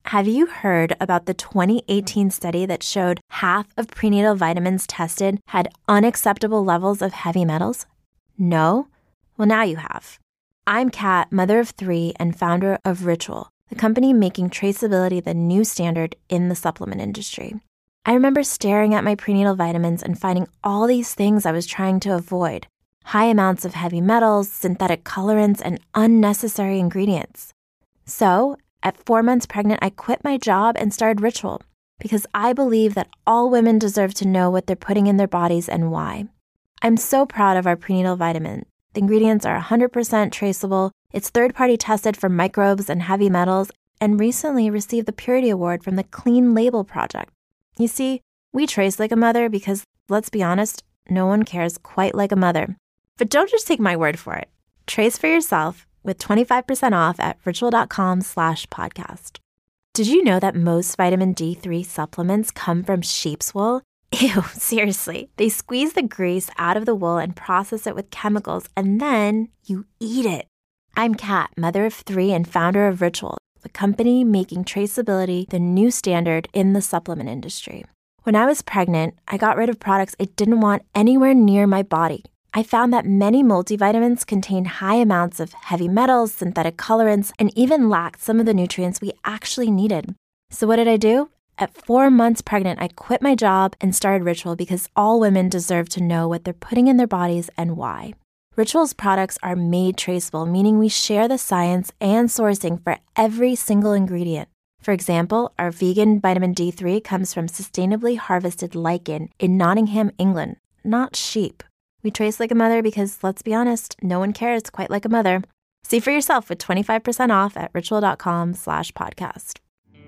Have you heard about the 2018 study that showed half of prenatal vitamins tested had unacceptable levels of heavy metals? No? Well, now you have. I'm Kat, mother of 3 and founder of Ritual, the company making traceability the new standard in the supplement industry. I remember staring at my prenatal vitamins and finding all these things I was trying to avoid. High amounts of heavy metals, synthetic colorants, and unnecessary ingredients. So, at 4 months pregnant, I quit my job and started Ritual because I believe that all women deserve to know what they're putting in their bodies and why. I'm so proud of our prenatal vitamin. The ingredients are 100% traceable, it's third-party tested for microbes and heavy metals, and recently received the Purity Award from the Clean Label Project. You see, we trace like a mother because, let's be honest, no one cares quite like a mother. But don't just take my word for it. Trace for yourself with 25% off at ritual.com/podcast. Did you know that most vitamin D3 supplements come from sheep's wool? Ew, seriously. They squeeze the grease out of the wool and process it with chemicals, and then you eat it. I'm Kat, mother of 3 and founder of Ritual, the company making traceability the new standard in the supplement industry. When I was pregnant, I got rid of products I didn't want anywhere near my body. I found that many multivitamins contain high amounts of heavy metals, synthetic colorants, and even lacked some of the nutrients we actually needed. So what did I do? At 4 months pregnant, I quit my job and started Ritual because all women deserve to know what they're putting in their bodies and why. Ritual's products are made traceable, meaning we share the science and sourcing for every single ingredient. For example, our vegan vitamin D3 comes from sustainably harvested lichen in Nottingham, England, not sheep. We trace like a mother because, let's be honest, no one cares quite like a mother. See for yourself with 25% off at ritual.com/podcast.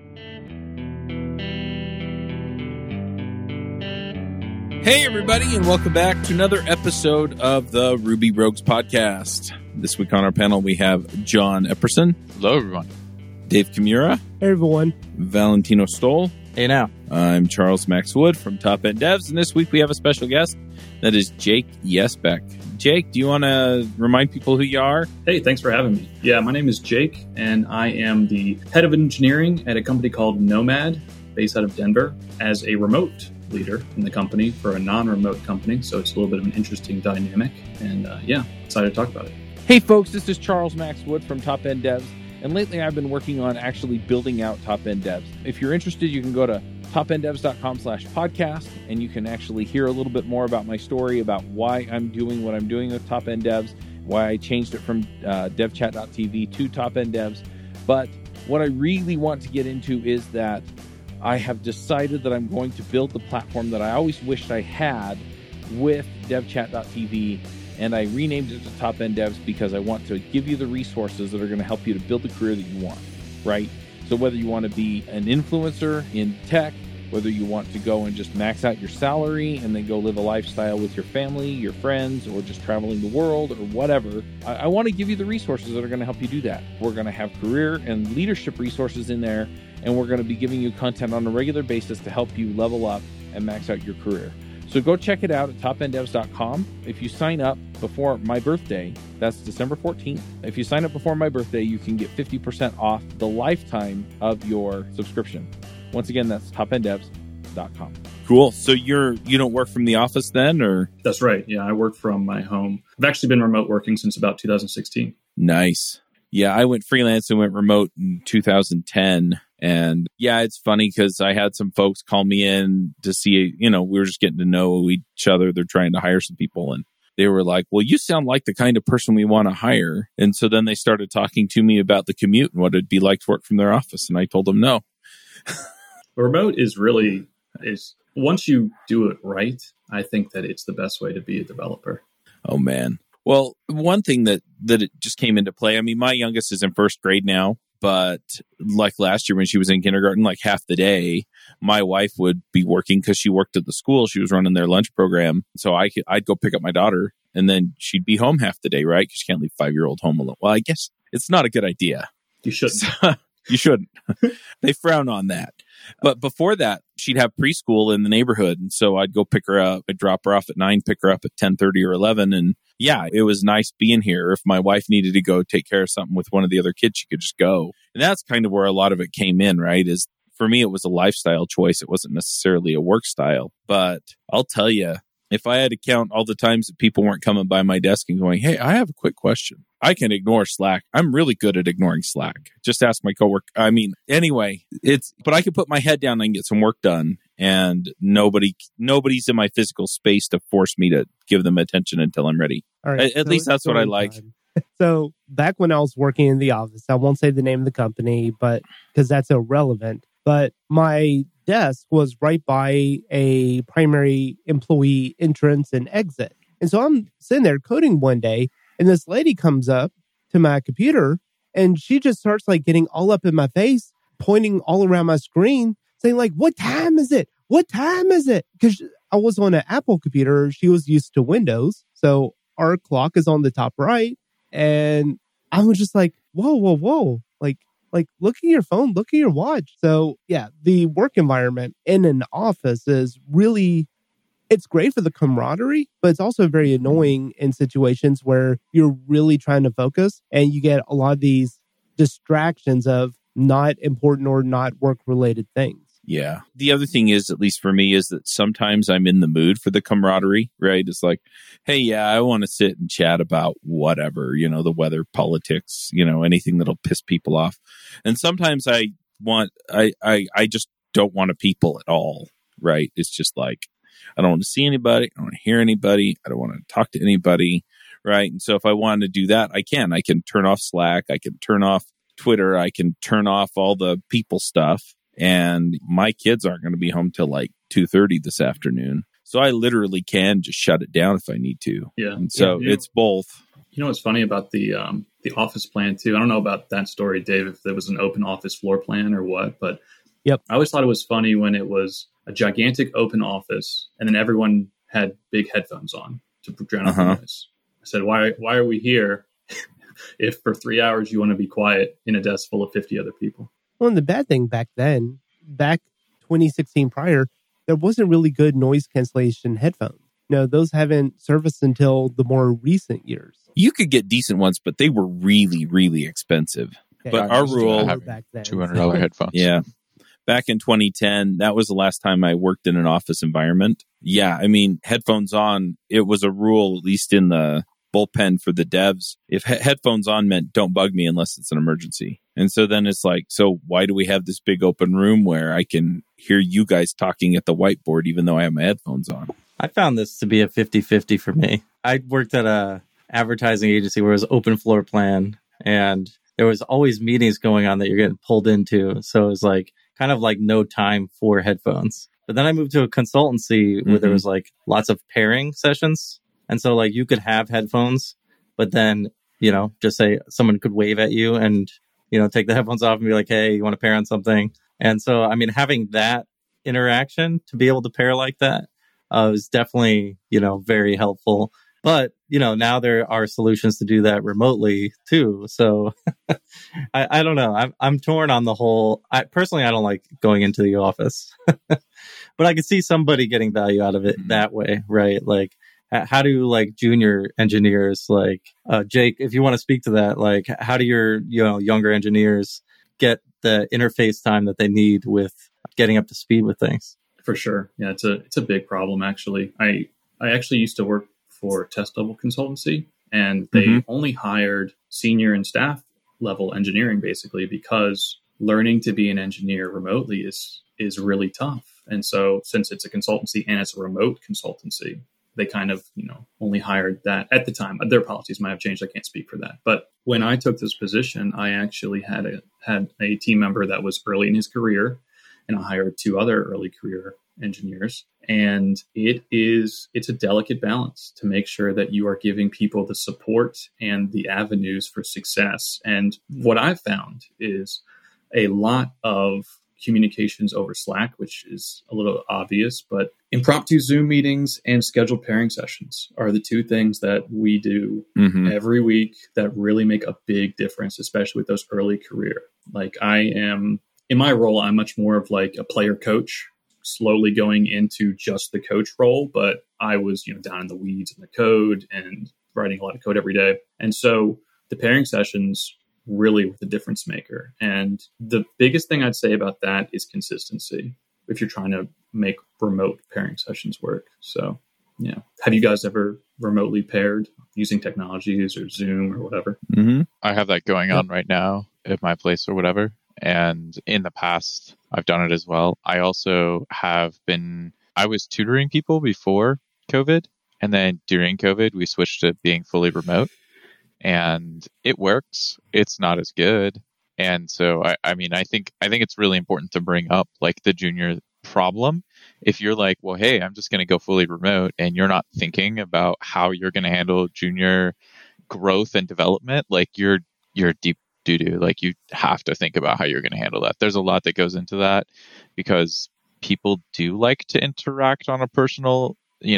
Hey, everybody, and welcome back to another episode of the Ruby Rogues podcast. This week on our panel, we have John Epperson. Hello, everyone. Dave Kimura. Hey, everyone. Valentino Stoll. Hey, now. I'm Charles Max Wood from Top End Devs, and this week we have a special guest. That is Jake Yesbeck. Jake, do you want to remind people who you are? Hey, thanks for having me. Yeah, my name is Jake, and I am the head of engineering at a company called Nomad, based out of Denver, as a remote leader in the company for a non-remote company. So it's a little bit of an interesting dynamic. And excited to talk about it. Hey, folks, this is Charles Max Wood from Top End Devs. And lately I've been working on actually building out Top End Devs. If you're interested, you can go to topenddevs.com/podcast, and you can actually hear a little bit more about my story, about why I'm doing what I'm doing with Top End Devs, why I changed it from devchat.tv to Top End Devs. But what I really want to get into is that I have decided that I'm going to build the platform that I always wished I had with devchat.tv, and I renamed it to Top End Devs because I want to give you the resources that are going to help you to build the career that you want, right? So whether you want to be an influencer in tech, whether you want to go and just max out your salary and then go live a lifestyle with your family, your friends, or just traveling the world or whatever, I want to give you the resources that are going to help you do that. We're going to have career and leadership resources in there, and we're going to be giving you content on a regular basis to help you level up and max out your career. So go check it out at topenddevs.com. If you sign up before my birthday, that's December 14th. If you sign up before my birthday, you can get 50% off the lifetime of your subscription. Once again, that's topenddevs.com. Cool. So you don't work from the office then, or? That's right. Yeah, I work from my home. I've actually been remote working since about 2016. Nice. Yeah, I went freelance and went remote in 2010. And yeah, it's funny because I had some folks call me in to see, we were just getting to know each other. They're trying to hire some people, and they were like, well, you sound like the kind of person we want to hire. And so then they started talking to me about the commute and what it'd be like to work from their office. And I told them no. Remote is once you do it right, I think that it's the best way to be a developer. Oh, man. Well, one thing that it just came into play, I mean, my youngest is in first grade now. But like last year when she was in kindergarten, like half the day, my wife would be working because she worked at the school. She was running their lunch program. So I'd go pick up my daughter, and then she'd be home half the day, right? Because you can't leave 5-year-old home alone. Well, I guess it's not a good idea. You shouldn't. You shouldn't. They frown on that. But before that, she'd have preschool in the neighborhood. And so I'd go pick her up. I'd drop her off at 9, pick her up at 10:30 or 11. And yeah, it was nice being here. If my wife needed to go take care of something with one of the other kids, she could just go. And that's kind of where a lot of it came in, right? Is for me, it was a lifestyle choice. It wasn't necessarily a work style. But I'll tell you, if I had to count all the times that people weren't coming by my desk and going, hey, I have a quick question. I can ignore Slack. I'm really good at ignoring Slack. Just ask my coworker. I mean, anyway, but I can put my head down and get some work done, and nobody's in my physical space to force me to give them attention until I'm ready. All right, at least that's what I like. So back when I was working in the office, I won't say the name of the company, but because that's irrelevant, but my desk was right by a primary employee entrance and exit. And so I'm sitting there coding one day, and this lady comes up to my computer and she just starts like getting all up in my face, pointing all around my screen, saying like, what time is it? What time is it? Because I was on an Apple computer. She was used to Windows. So our clock is on the top right. And I was just like, whoa, whoa, whoa. Like, look at your phone, look at your watch. So yeah, the work environment in an office is really, it's great for the camaraderie, but it's also very annoying in situations where you're really trying to focus and you get a lot of these distractions of not important or not work-related things. Yeah. The other thing is, at least for me, is that sometimes I'm in the mood for the camaraderie, right? It's like, hey, yeah, I want to sit and chat about whatever, the weather, politics, anything that'll piss people off. And sometimes I just don't want to people at all, right? It's just like, I don't want to see anybody. I don't want to hear anybody. I don't want to talk to anybody, right? And so if I wanted to do that, I can turn off Slack. I can turn off Twitter. I can turn off all the people stuff. And my kids aren't going to be home till like 2:30 this afternoon. So I literally can just shut it down if I need to. Yeah. And so it's both. You know what's funny about the office plan too? I don't know about that story, Dave, if there was an open office floor plan or what, but yep. I always thought it was funny when it was a gigantic open office and then everyone had big headphones on to drown out the noise. I said, why are we here if for 3 hours you want to be quiet in a desk full of 50 other people? Well, and the bad thing back 2016 prior, there wasn't really good noise cancellation headphones. Those haven't surfaced until the more recent years. You could get decent ones, but they were really, really expensive. Okay. But our rule, back then, $200 headphones. Yeah. Back in 2010, that was the last time I worked in an office environment. Yeah, I mean, headphones on, it was a rule, at least in the bullpen for the devs. If headphones on meant don't bug me unless it's an emergency. And so then it's like, so why do we have this big open room where I can hear you guys talking at the whiteboard even though I have my headphones on? I found this to be a 50-50 for me. I worked at a advertising agency where it was open floor plan and there was always meetings going on that you're getting pulled into. So it was like kind of like no time for headphones. But then I moved to a consultancy where there was like lots of pairing sessions. And so like you could have headphones, but then, just say someone could wave at you and, take the headphones off and be like, hey, you want to pair on something? And so, I mean, having that interaction to be able to pair like that is definitely, very helpful. But, now there are solutions to do that remotely too. So I don't know. I'm torn on the whole. I don't like going into the office, but I could see somebody getting value out of it that way, right? Like, how do like junior engineers, like Jake, if you want to speak to that, like how do your younger engineers get the interface time that they need with getting up to speed with things? For sure, yeah, it's a big problem actually. I actually used to work for Test Level Consultancy, and they only hired senior and staff level engineering basically because learning to be an engineer remotely is really tough. And so since it's a consultancy and it's a remote consultancy, they kind of, only hired that at the time. Their policies might have changed. I can't speak for that. But when I took this position, I actually had a team member that was early in his career, and I hired 2 other early career engineers. And it's a delicate balance to make sure that you are giving people the support and the avenues for success. And what I've found is a lot of communications over Slack, which is a little obvious, but impromptu Zoom meetings and scheduled pairing sessions are the two things that we do every week that really make a big difference, especially with those early career. Like in my role, I'm much more of like a player coach, slowly going into just the coach role, but I was, down in the weeds in the code and writing a lot of code every day. And so the pairing sessions really were the difference maker. And the biggest thing I'd say about that is consistency if you're trying to make remote pairing sessions work. So, yeah. Have you guys ever remotely paired using technologies or Zoom or whatever? I have that going on right now at my place or whatever. And in the past, I've done it as well. I also I was tutoring people before COVID. And then during COVID, we switched to being fully remote. And it works. It's not as good. And so, I think it's really important to bring up like the junior problem. If you're like, well, hey, I'm just going to go fully remote, and you're not thinking about how you're going to handle junior growth and development, like you're deep doo-doo. Like you have to think about how you're going to handle that. There's a lot that goes into that because people do like to interact on a personable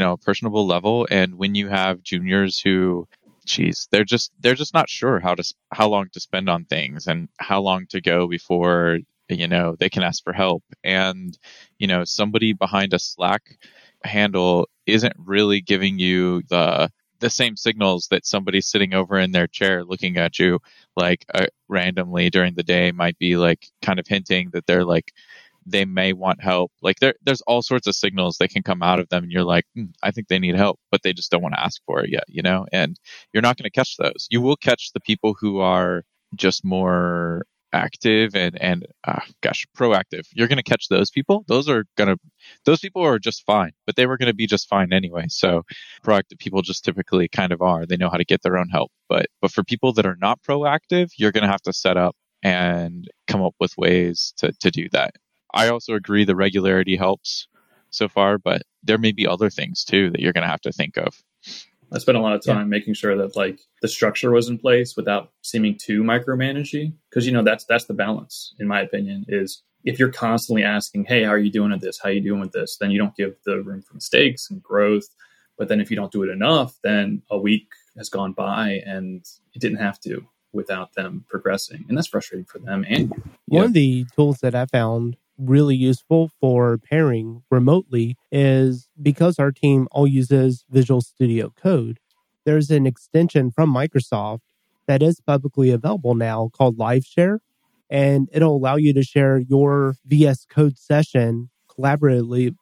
level. And when you have juniors who, they're just not sure how long to spend on things and how long to go before, they can ask for help. And, somebody behind a Slack handle isn't really giving you the same signals that somebody sitting over in their chair looking at you like randomly during the day might be like kind of hinting that they're like, they may want help. Like there's all sorts of signals that can come out of them. And you're like, I think they need help, but they just don't want to ask for it yet, and you're not going to catch those. You will catch the people who are just more active and proactive. You're going to catch those people. Those people are just fine, but they were going to be just fine anyway. So proactive people just typically kind of are, they know how to get their own help. But for people that are not proactive, you're going to have to set up and come up with ways to do that. I also agree the regularity helps so far, but there may be other things too that you're going to have to think of. I spent a lot of time making sure that like the structure was in place without seeming too micromanaging. Because, that's the balance, in my opinion, is if you're constantly asking, hey, how are you doing at this? How are you doing with this? Then you don't give the room for mistakes and growth. But then if you don't do it enough, then a week has gone by and it didn't have to without them progressing. And that's frustrating for them and you. One of the tools that I found really useful for pairing remotely is because our team all uses Visual Studio Code, there's an extension from Microsoft that is publicly available now called LiveShare, and it'll allow you to share your VS Code session collaboratively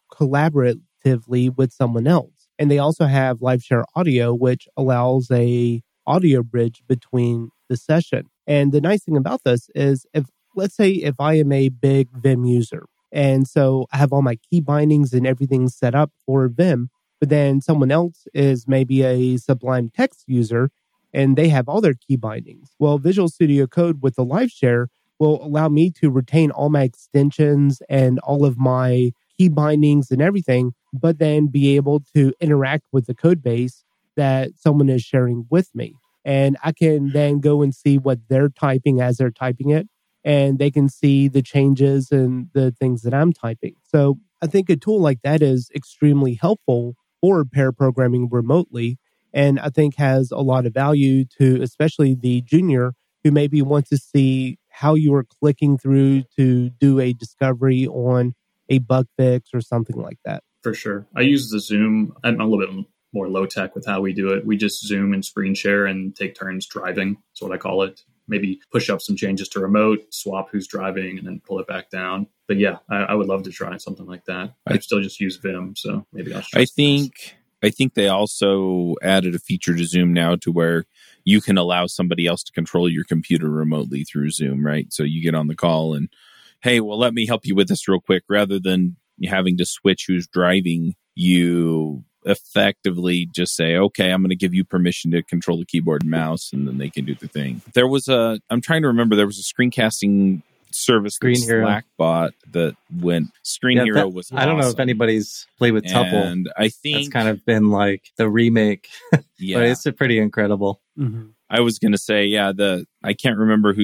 with someone else. And they also have LiveShare Audio, which allows a audio bridge between the session. And the nice thing about this is let's say if I am a big Vim user, and so I have all my key bindings and everything set up for Vim, but then someone else is maybe a Sublime Text user and they have all their key bindings. Well, Visual Studio Code with the LiveShare will allow me to retain all my extensions and all of my key bindings and everything, but then be able to interact with the code base that someone is sharing with me. And I can then go and see what they're typing as they're typing it. And they can see the changes and the things that I'm typing. So I think a tool like that is extremely helpful for pair programming remotely. And I think has a lot of value to especially the junior who maybe wants to see how you are clicking through to do a discovery on a bug fix or something like that. For sure. I use the Zoom. I'm a little bit more low tech with how we do it. We just Zoom and screen share and take turns driving. That's what I call it. Maybe push up some changes to remote, swap who's driving, and then pull it back down. But yeah, I would love to try something like that. I still just use Vim, so maybe I'll try. I think they also added a feature to Zoom now to where you can allow somebody else to control your computer remotely through Zoom, right? So you get on the call and, hey, well, let me help you with this real quick. Rather than having to switch who's driving, you effectively just say, okay, I'm going to give you permission to control the keyboard and mouse, and then they can do the thing. I'm trying to remember, there was a screencasting service that Slack bought that went, Screen Hero was awesome. I don't know if anybody's played with Tuple. And I think it's kind of been like the remake, yeah. But it's pretty incredible. Mm-hmm. I was going to say, I can't remember who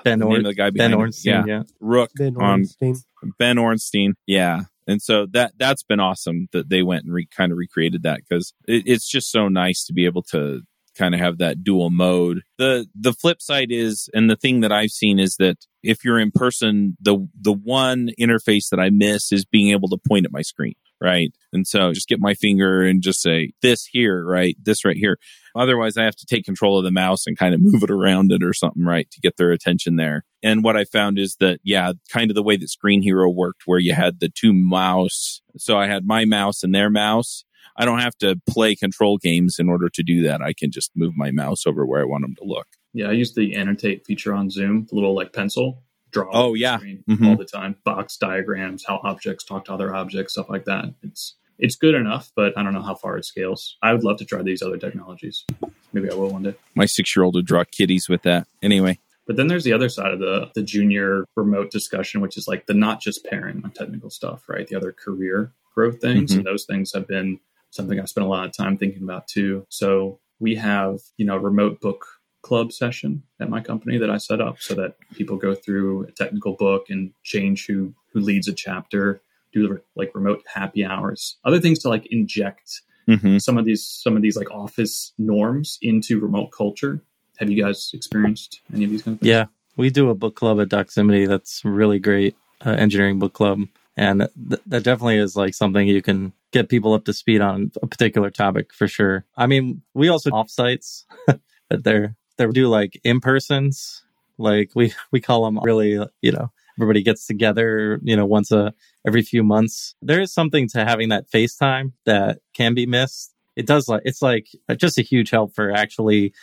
Ben the name of the guy behind Ornstein, it. yeah. Rook Ben on Ornstein. Ben Ornstein. Yeah. And so that's been awesome that they went and kind of recreated that, because it's just so nice to be able to kind of have that dual mode. The flip side is, and the thing that I've seen is that if you're in person, the one interface that I miss is being able to point at my screen, right? And so just get my finger and just say this here, right? This right here. Otherwise, I have to take control of the mouse and kind of move it around it or something, right, to get their attention there. And what I found is that, yeah, kind of the way that Screen Hero worked, where you had the two mouse. So I had my mouse and their mouse. I don't have to play control games in order to do that. I can just move my mouse over where I want them to look. Yeah, I use the annotate feature on Zoom, the little like pencil, draw Oh, yeah. screen Mhm. all the time, box diagrams, how objects talk to other objects, stuff like that. It's good enough, but I don't know how far it scales. I would love to try these other technologies. Maybe I will one day. My 6-year-old would draw kitties with that. Anyway. But then there's the other side of the junior remote discussion, which is like the not just pairing on technical stuff, right? The other career growth things. Mhm. And those things have been something I spent a lot of time thinking about too. So we have, a remote book club session at my company that I set up so that people go through a technical book and change who leads a chapter, do like remote happy hours, other things to like inject Mhm. some of these like office norms into remote culture. Have you guys experienced any of these kind of things? Yeah, we do a book club at Doximity that's really great, engineering book club. And that definitely is like something you can get people up to speed on a particular topic for sure. I mean, we also offsites that they do like in-persons. Like we call them really, everybody gets together, once every few months. There is something to having that FaceTime that can be missed. It's like just a huge help for actually,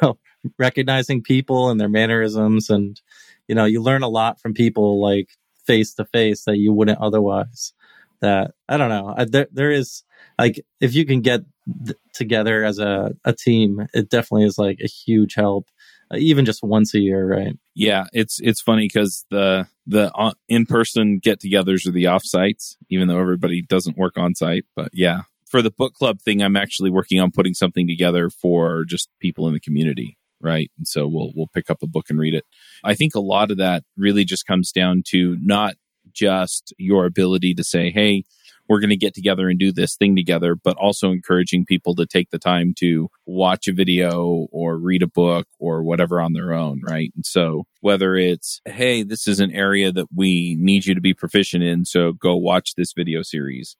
recognizing people and their mannerisms. And, you learn a lot from people like face to face that you wouldn't otherwise. That, I don't know. There is like, if you can get together as a team, it definitely is like a huge help, even just once a year, right? Yeah, it's funny because the in-person get-togethers are the off-sites, even though everybody doesn't work on-site. But yeah, for the book club thing, I'm actually working on putting something together for just people in the community, right? And so we'll pick up a book and read it. I think a lot of that really just comes down to not just your ability to say, hey, we're going to get together and do this thing together, but also encouraging people to take the time to watch a video or read a book or whatever on their own, right? And so whether it's, hey, this is an area that we need you to be proficient in, so go watch this video series,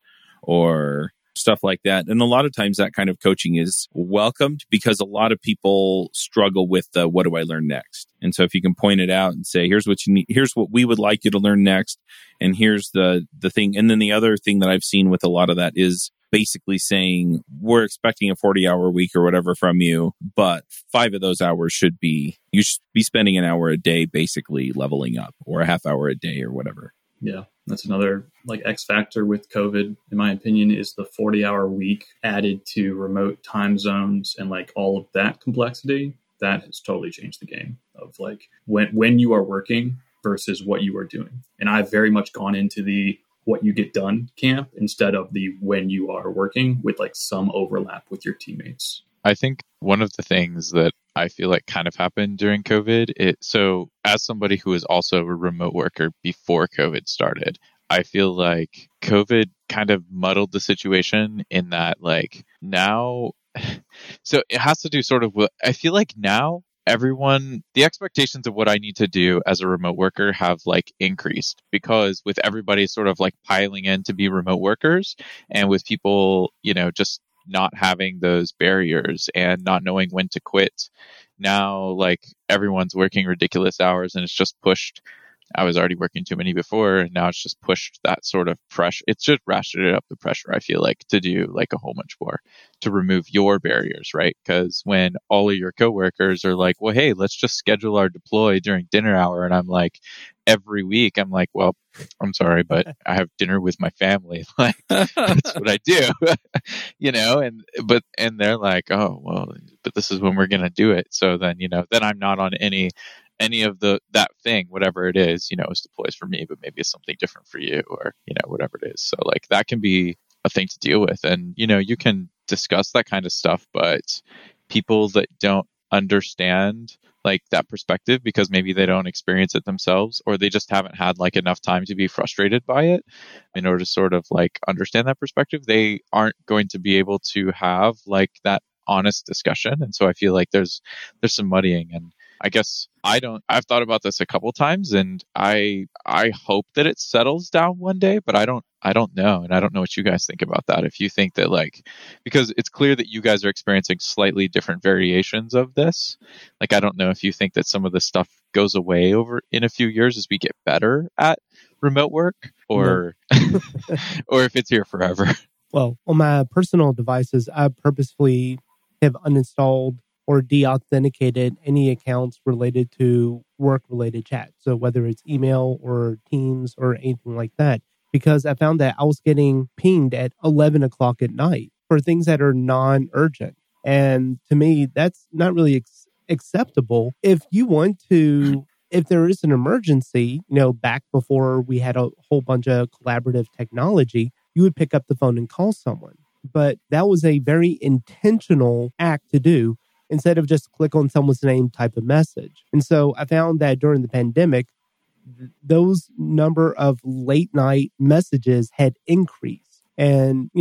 or stuff like that. And a lot of times that kind of coaching is welcomed because a lot of people struggle with what do I learn next? And so if you can point it out and say, here's what you need, here's what we would like you to learn next, and here's the thing. And then the other thing that I've seen with a lot of that is basically saying, we're expecting a 40-hour week or whatever from you, but 5 of those hours you should be spending an hour a day basically leveling up, or a half hour a day or whatever. Yeah, that's another like X factor with COVID, in my opinion, is the 40-hour week added to remote time zones and like all of that complexity. That has totally changed the game of like when you are working versus what you are doing. And I've very much gone into the what you get done camp instead of the when you are working, with like some overlap with your teammates. I think one of the things that I feel like kind of happened during COVID, so as somebody who was also a remote worker before COVID started, I feel like COVID kind of muddled the situation in that like now, so it has to do sort of with, I feel like now the expectations of what I need to do as a remote worker have like increased, because with everybody sort of like piling in to be remote workers, and with people, just not having those barriers and not knowing when to quit. Now, like, everyone's working ridiculous hours, and it's just pushed. I was already working too many before, and now it's just pushed that sort of pressure. It's just ratcheted up the pressure, I feel like, to do like a whole bunch more, to remove your barriers, right? Because when all of your coworkers are like, well, hey, let's just schedule our deploy during dinner hour. And I'm like, every week, I'm like, well, I'm sorry, but I have dinner with my family. Like, that's what I do, and they're like, oh, well, but this is when we're going to do it. So then, then I'm not on any of that thing, whatever it is, is deploys for me, but maybe it's something different for you, or, whatever it is. So like that can be a thing to deal with. And, you can discuss that kind of stuff, but people that don't understand like that perspective because maybe they don't experience it themselves, or they just haven't had like enough time to be frustrated by it in order to sort of like understand that perspective. They aren't going to be able to have like that honest discussion. And so I feel like there's some muddying, and I guess I've thought about this a couple times, and I hope that it settles down one day, but I don't know. And I don't know what you guys think about that. If you think that like, because it's clear that you guys are experiencing slightly different variations of this. Like, I don't know if you think that some of this stuff goes away over in a few years as we get better at remote work, or, or if it's here forever. Well, on my personal devices, I purposefully have uninstalled or de-authenticated any accounts related to work-related chat. So whether it's email or Teams or anything like that, because I found that I was getting pinged at 11 o'clock at night for things that are non-urgent. And to me, that's not really acceptable. If you want to, if there is an emergency, back before we had a whole bunch of collaborative technology, you would pick up the phone and call someone. But that was a very intentional act to do, instead of just click on someone's name, type a message. And so I found that during the pandemic, those number of late night messages had increased. And,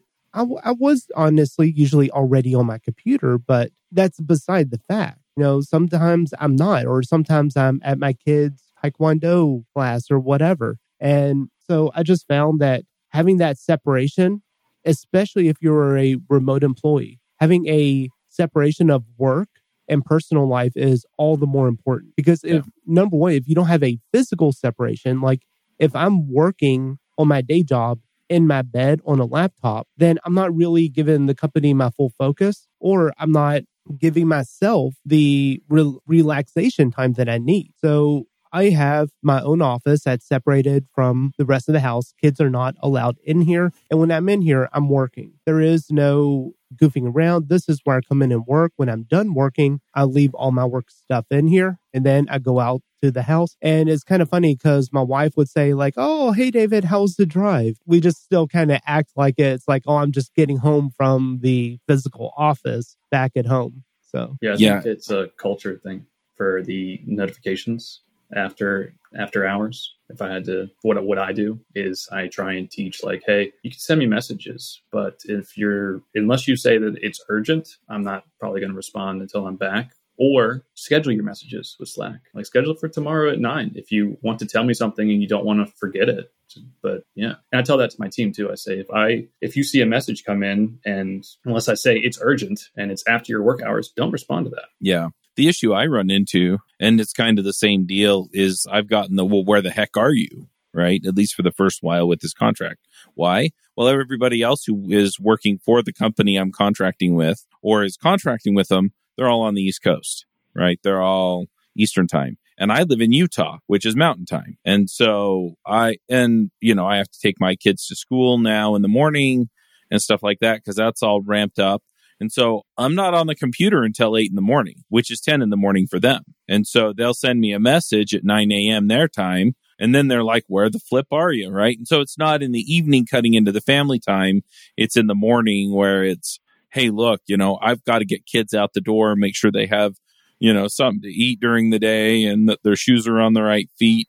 I was honestly usually already on my computer, but that's beside the fact. Sometimes I'm not, or sometimes I'm at my kids' Taekwondo class or whatever. And so I just found that having that separation, especially if you're a remote employee, having a separation of work and personal life is all the more important. Because number one, if you don't have a physical separation, like if I'm working on my day job in my bed on a laptop, then I'm not really giving the company my full focus, or I'm not giving myself the relaxation time that I need. So I have my own office that's separated from the rest of the house. Kids are not allowed in here. And when I'm in here, I'm working. There is no goofing around. This is where I come in and work. When I'm done working, I leave all my work stuff in here, and then I go out to the house. And it's kind of funny because my wife would say like, "Oh, hey, David, how's the drive?" We just still kind of act like it's like, "Oh, I'm just getting home from the physical office back at home." So I think it's a culture thing for the notifications after hours. If I had to, what I do is I try and teach like, hey, you can send me messages, but unless you say that it's urgent, I'm not probably going to respond until I'm back. Or schedule your messages with Slack. Like, schedule for tomorrow at 9 if you want to tell me something and you don't want to forget it. But yeah, and I tell that to my team too. I say, if you see a message come in, and unless I say it's urgent and it's after your work hours, don't respond to that. Yeah. The issue I run into, and it's kind of the same deal, is I've gotten where the heck are you? Right? At least for the first while with this contract. Why? Well, everybody else who is working for the company I'm contracting with or is contracting with them, they're all on the East Coast, right? They're all Eastern time. And I live in Utah, which is Mountain time. And so I have to take my kids to school now in the morning and stuff like that, because that's all ramped up. And so I'm not on the computer until 8 in the morning, which is 10 in the morning for them. And so they'll send me a message at 9 a.m. their time. And then they're like, where the flip are you? Right. And so it's not in the evening cutting into the family time. It's in the morning where it's, hey, look, I've got to get kids out the door, make sure they have, something to eat during the day and that their shoes are on the right feet.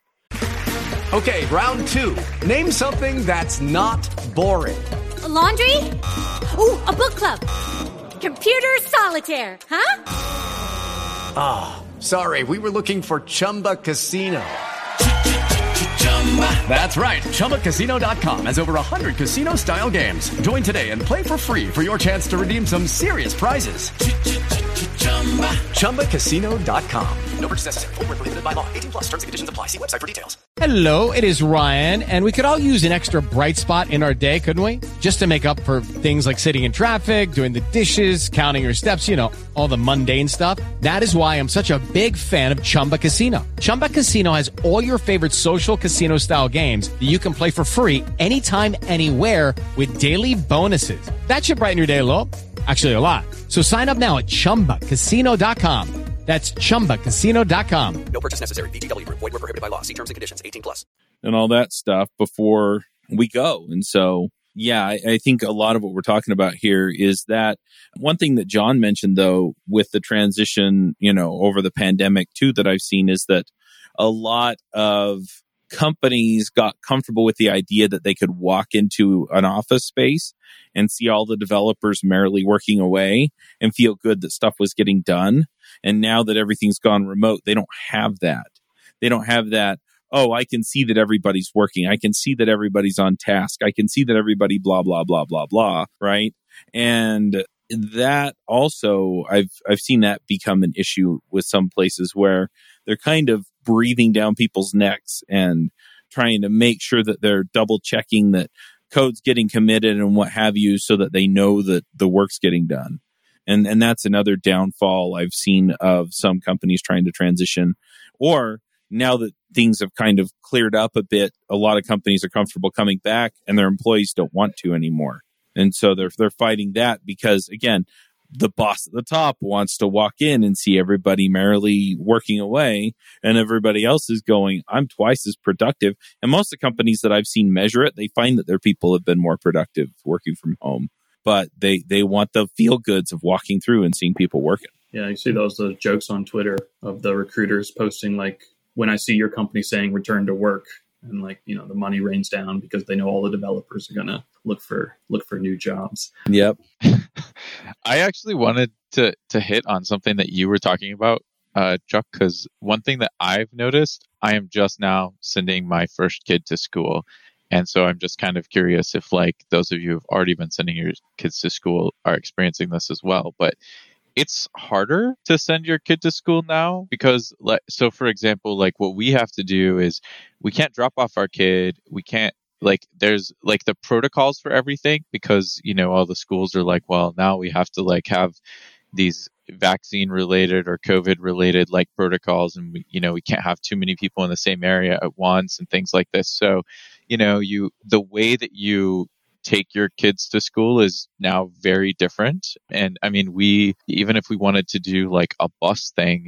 Okay, round 2. Name something that's not boring. A laundry? Ooh, a book club. Computer solitaire, huh? Ah, sorry, we were looking for Chumba Casino. That's right. ChumbaCasino.com has over 100 casino-style games. Join today and play for free for your chance to redeem some serious prizes. ChumbaCasino.com. No purchase necessary. Void where prohibited by law. 18+. Terms and conditions apply. See website for details. Hello, it is Ryan, and we could all use an extra bright spot in our day, couldn't we? Just to make up for things like sitting in traffic, doing the dishes, counting your steps, all the mundane stuff. That is why I'm such a big fan of Chumba Casino. Chumba Casino has all your favorite social casino-style games that you can play for free anytime, anywhere with daily bonuses. That should brighten your day a little. Actually, a lot. So sign up now at ChumbaCasino.com. That's ChumbaCasino.com. No purchase necessary. VGW Group. Void where prohibited by law. See terms and conditions. 18+. And all that stuff before we go. And so Yeah, I think a lot of what we're talking about here is that one thing that John mentioned, though, with the transition, over the pandemic too, that I've seen is that a lot of companies got comfortable with the idea that they could walk into an office space and see all the developers merrily working away and feel good that stuff was getting done. And now that everything's gone remote, they don't have that. They don't have that. Oh, I can see that everybody's working. I can see that everybody's on task. I can see that everybody blah, blah, blah, blah, blah. Right. And that also, I've seen that become an issue with some places where they're kind of breathing down people's necks and trying to make sure that they're double checking that code's getting committed and what have you, so that they know that the work's getting done. And that's another downfall I've seen of some companies trying to transition. Or now that things have kind of cleared up a bit, a lot of companies are comfortable coming back and their employees don't want to anymore. And so they're fighting that because, again, the boss at the top wants to walk in and see everybody merrily working away, and everybody else is going, I'm twice as productive. And most of the companies that I've seen measure it, they find that their people have been more productive working from home, but they want the feel goods of walking through and seeing people working. Yeah, you see those jokes on Twitter of the recruiters posting like, when I see your company saying return to work, and the money rains down because they know all the developers are going to look for new jobs. Yep. I actually wanted to hit on something that you were talking about, Chuck, because one thing that I've noticed, I am just now sending my first kid to school. And so I'm just kind of curious if those of you who've already been sending your kids to school are experiencing this as well. But it's harder to send your kid to school now because, so for example, what we have to do is we can't drop off our kid. We can't, there's the protocols for everything because, all the schools are well, now we have to have these vaccine related or COVID related protocols. And we can't have too many people in the same area at once and things like this. So, the way that you take your kids to school is now very different. And I mean, even if we wanted to do a bus thing,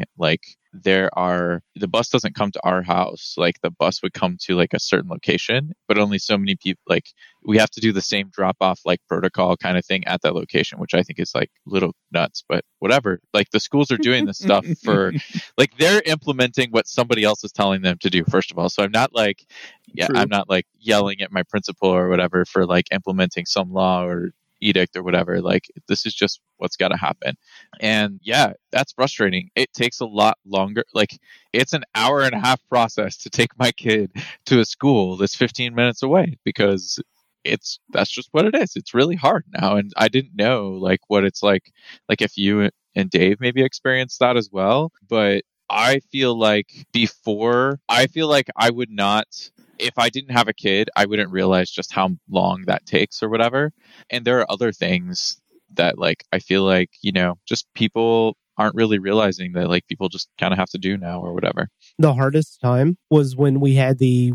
the bus doesn't come to our house. The bus would come to a certain location, but only so many people, we have to do the same drop off protocol kind of thing at that location, which I think is a little nuts, but whatever. The schools are doing this stuff for they're implementing what somebody else is telling them to do, first of all. So I'm not True. I'm not yelling at my principal or whatever for implementing some law or edict or whatever. This is just what's got to happen. And yeah, that's frustrating. It takes a lot longer. It's an hour and a half process to take my kid to a school that's 15 minutes away because that's just what it is. It's really hard now. And I didn't know what it's like if you and Dave maybe experienced that as well. But I feel before, I would not, if I didn't have a kid, I wouldn't realize just how long that takes or whatever. And there are other things that I feel just people aren't really realizing that people just kind of have to do now or whatever. The hardest time was when we had the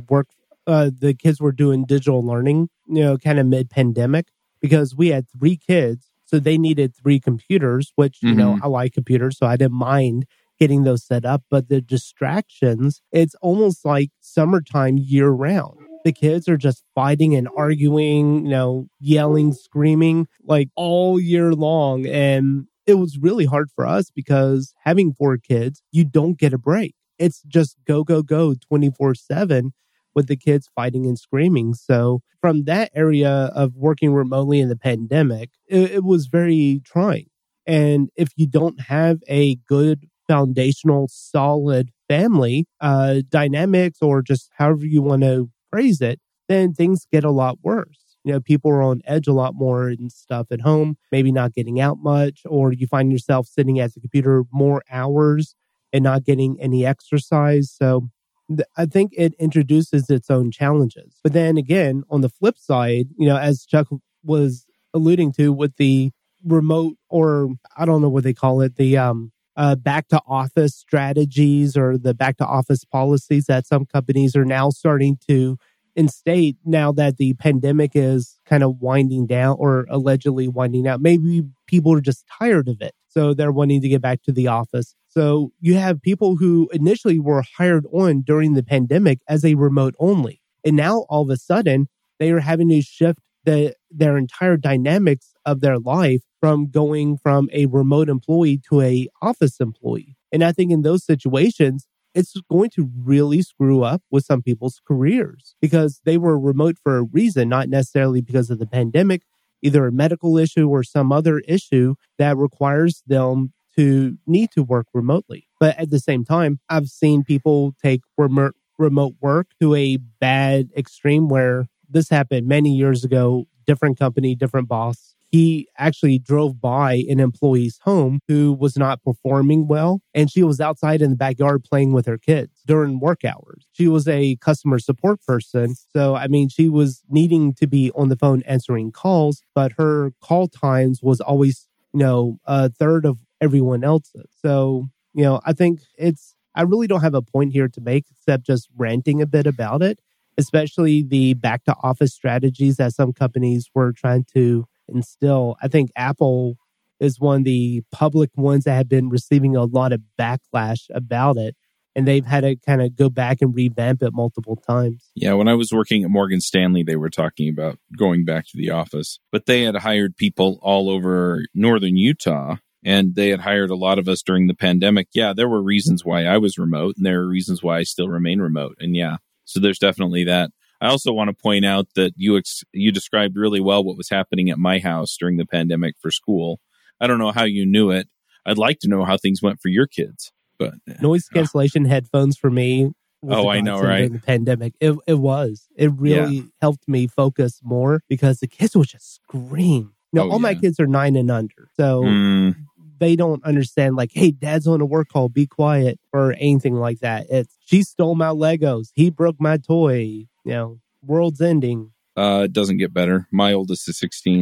kids were doing digital learning, kind of mid-pandemic, because we had 3 kids. So they needed 3 computers, which, I like computers, so I didn't mind getting those set up. But the distractions, it's almost like summertime year round. The kids are just fighting and arguing, yelling, screaming all year long. And it was really hard for us because having 4 kids, you don't get a break. It's just go, go, go 24/7 with the kids fighting and screaming. So from that area of working remotely in the pandemic, it was very trying. And if you don't have a good foundational, solid family dynamics, or just however you want to phrase it, then things get a lot worse. People are on edge a lot more and stuff at home, maybe not getting out much, or you find yourself sitting at the computer more hours and not getting any exercise. So I think it introduces its own challenges. But then again, on the flip side, as Chuck was alluding to with the remote, or I don't know what they call it, the back to office strategies or the back to office policies that some companies are now starting to instate now that the pandemic is kind of winding down or allegedly winding out. Maybe people are just tired of it, so they're wanting to get back to the office. So you have people who initially were hired on during the pandemic as a remote only. And now all of a sudden they are having to shift the their entire dynamics of their life from going from a remote employee to a office employee. And I think in those situations, it's going to really screw up with some people's careers because they were remote for a reason, not necessarily because of the pandemic, either a medical issue or some other issue that requires them to need to work remotely. But at the same time, I've seen people take remote work to a bad extreme where this happened many years ago, different company, different boss. He actually drove by an employee's home who was not performing well, and she was outside in the backyard playing with her kids during work hours. She was a customer support person. So, I mean, she was needing to be on the phone answering calls, but her call times was always, a third of everyone else's. So, I think I really don't have a point here to make except just ranting a bit about it, especially the back to office strategies that some companies were trying to instill. I think Apple is one of the public ones that have been receiving a lot of backlash about it. And they've had to kind of go back and revamp it multiple times. Yeah, when I was working at Morgan Stanley, they were talking about going back to the office. But they had hired people all over northern Utah, and they had hired a lot of us during the pandemic. Yeah, there were reasons why I was remote, and there are reasons why I still remain remote. And yeah, so there's definitely that. I also want to point out that you described really well what was happening at my house during the pandemic for school. I don't know how you knew it. I'd like to know how things went for your kids. But noise cancellation headphones for me. I know, right? During the pandemic, it really helped me focus more because the kids would just scream. All my kids are 9 and under, so they don't understand. Like, hey, Dad's on a work call, be quiet, or anything like that. It's she stole my Legos, he broke my toy. World's ending. It doesn't get better. My oldest is 16.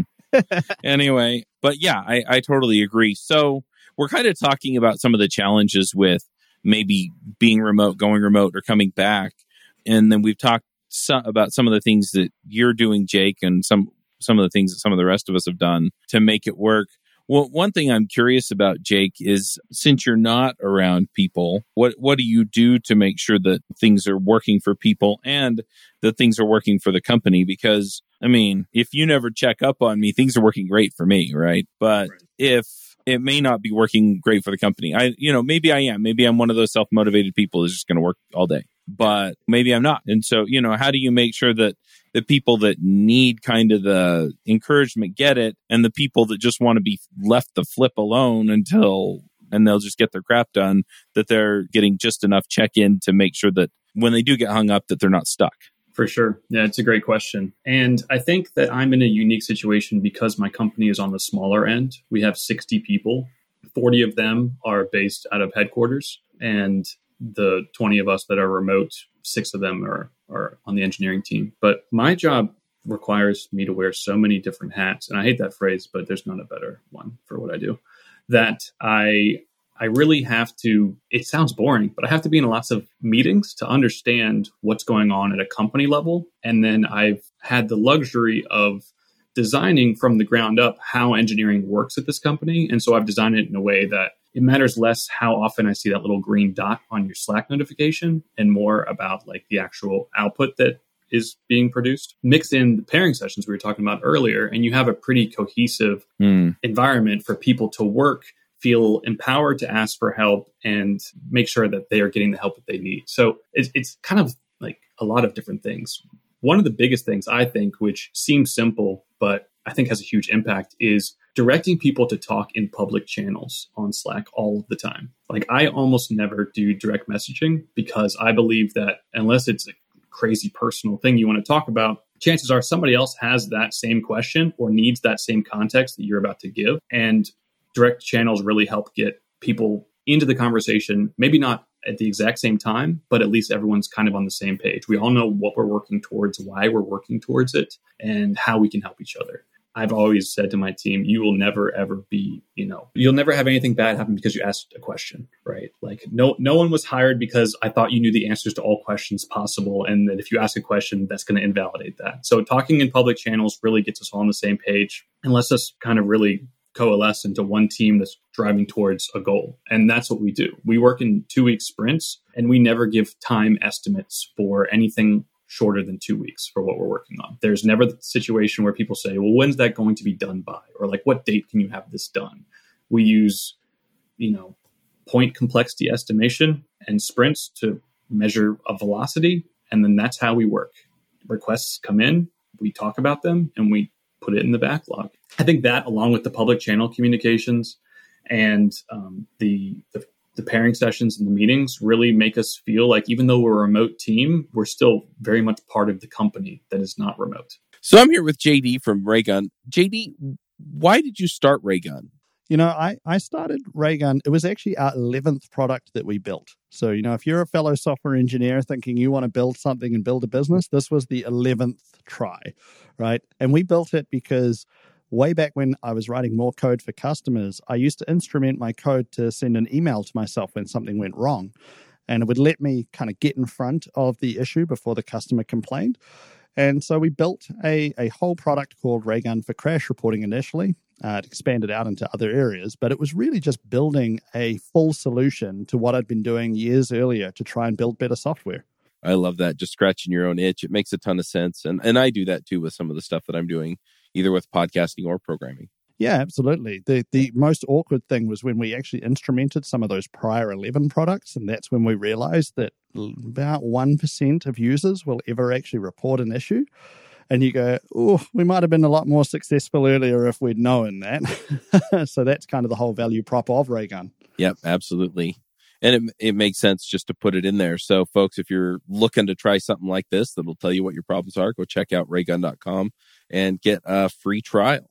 Anyway, but yeah, I totally agree. So we're kind of talking about some of the challenges with maybe being remote, going remote, or coming back. And then we've talked about some of the things that you're doing, Jake, and some of the things that some of the rest of us have done to make it work. Well, one thing I'm curious about, Jake, is since you're not around people, what do you do to make sure that things are working for people and that things are working for the company? Because, I mean, if you never check up on me, things are working great for me, right? But if it may not be working great for the company, maybe I am. Maybe I'm one of those self-motivated people who's just going to work all day. But maybe I'm not. And so, how do you make sure that the people that need kind of the encouragement get it, and the people that just want to be left the flip alone and they'll just get their crap done, that they're getting just enough check-in to make sure that when they do get hung up, that they're not stuck? For sure. Yeah, it's a great question. And I think that I'm in a unique situation because my company is on the smaller end. We have 60 people. 40 of them are based out of headquarters, and the 20 of us that are remote, 6 of them are on the engineering team. But my job requires me to wear so many different hats. And I hate that phrase, but there's not a better one for what I do. That I really have to, it sounds boring, but I have to be in lots of meetings to understand what's going on at a company level. And then I've had the luxury of designing from the ground up how engineering works at this company. And so I've designed it in a way that it matters less how often I see that little green dot on your Slack notification and more about like the actual output that is being produced. Mix in the pairing sessions we were talking about earlier, and you have a pretty cohesive environment for people to work, feel empowered to ask for help, and make sure that they are getting the help that they need. So it's kind of like a lot of different things. One of the biggest things I think, which seems simple, but I think has a huge impact, is directing people to talk in public channels on Slack all the time. Like, I almost never do direct messaging because I believe that unless it's a crazy personal thing you want to talk about, chances are somebody else has that same question or needs that same context that you're about to give. And direct channels really help get people into the conversation, maybe not at the exact same time, but at least everyone's kind of on the same page. We all know what we're working towards, why we're working towards it, and how we can help each other. I've always said to my team, you will never, ever be, you'll never have anything bad happen because you asked a question, right? Like no one was hired because I thought you knew the answers to all questions possible. And that if you ask a question, that's going to invalidate that. So talking in public channels really gets us all on the same page and lets us kind of really coalesce into one team that's driving towards a goal. And that's what we do. We work in 2-week sprints, and we never give time estimates for anything shorter than 2 weeks for what we're working on. There's never the situation where people say, well, when's that going to be done by? Or like, what date can you have this done? We use, point complexity estimation and sprints to measure a velocity. And then that's how we work. Requests come in, we talk about them, and we put it in the backlog. I think that, along with the public channel communications and the pairing sessions and the meetings, really make us feel like even though we're a remote team, we're still very much part of the company that is not remote. So I'm here with JD from Raygun. JD, why did you start Raygun? I started Raygun. It was actually our 11th product that we built. So, if you're a fellow software engineer thinking you want to build something and build a business, this was the 11th try, right? And we built it because way back when I was writing more code for customers, I used to instrument my code to send an email to myself when something went wrong. And it would let me kind of get in front of the issue before the customer complained. And so we built a whole product called Raygun for crash reporting initially. It expanded out into other areas, but it was really just building a full solution to what I'd been doing years earlier to try and build better software. I love that. Just scratching your own itch. It makes a ton of sense. And I do that too with some of the stuff that I'm doing, either with podcasting or programming. Yeah, absolutely. The most awkward thing was when we actually instrumented some of those prior 11 products, and that's when we realized that about 1% of users will ever actually report an issue. And you go, oh, we might have been a lot more successful earlier if we'd known that. So that's kind of the whole value prop of Raygun. Yep, absolutely. And it makes sense just to put it in there. So, folks, if you're looking to try something like this that'll tell you what your problems are, go check out raygun.com and get a free trial.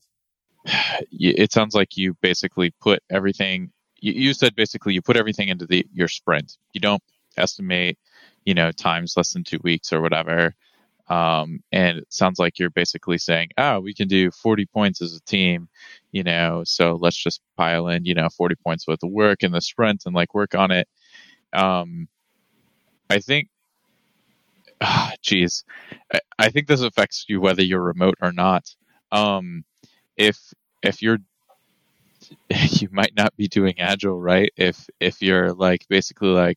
It sounds like you basically put everything, you said basically you put everything into your sprint. You don't estimate, times less than 2 weeks or whatever. And it sounds like you're basically saying, we can do 40 points as a team, so let's just pile in, 40 points worth of work in the sprint and work on it. I think, I think this affects you whether you're remote or not. If you're, you might not be doing agile, right? If you're basically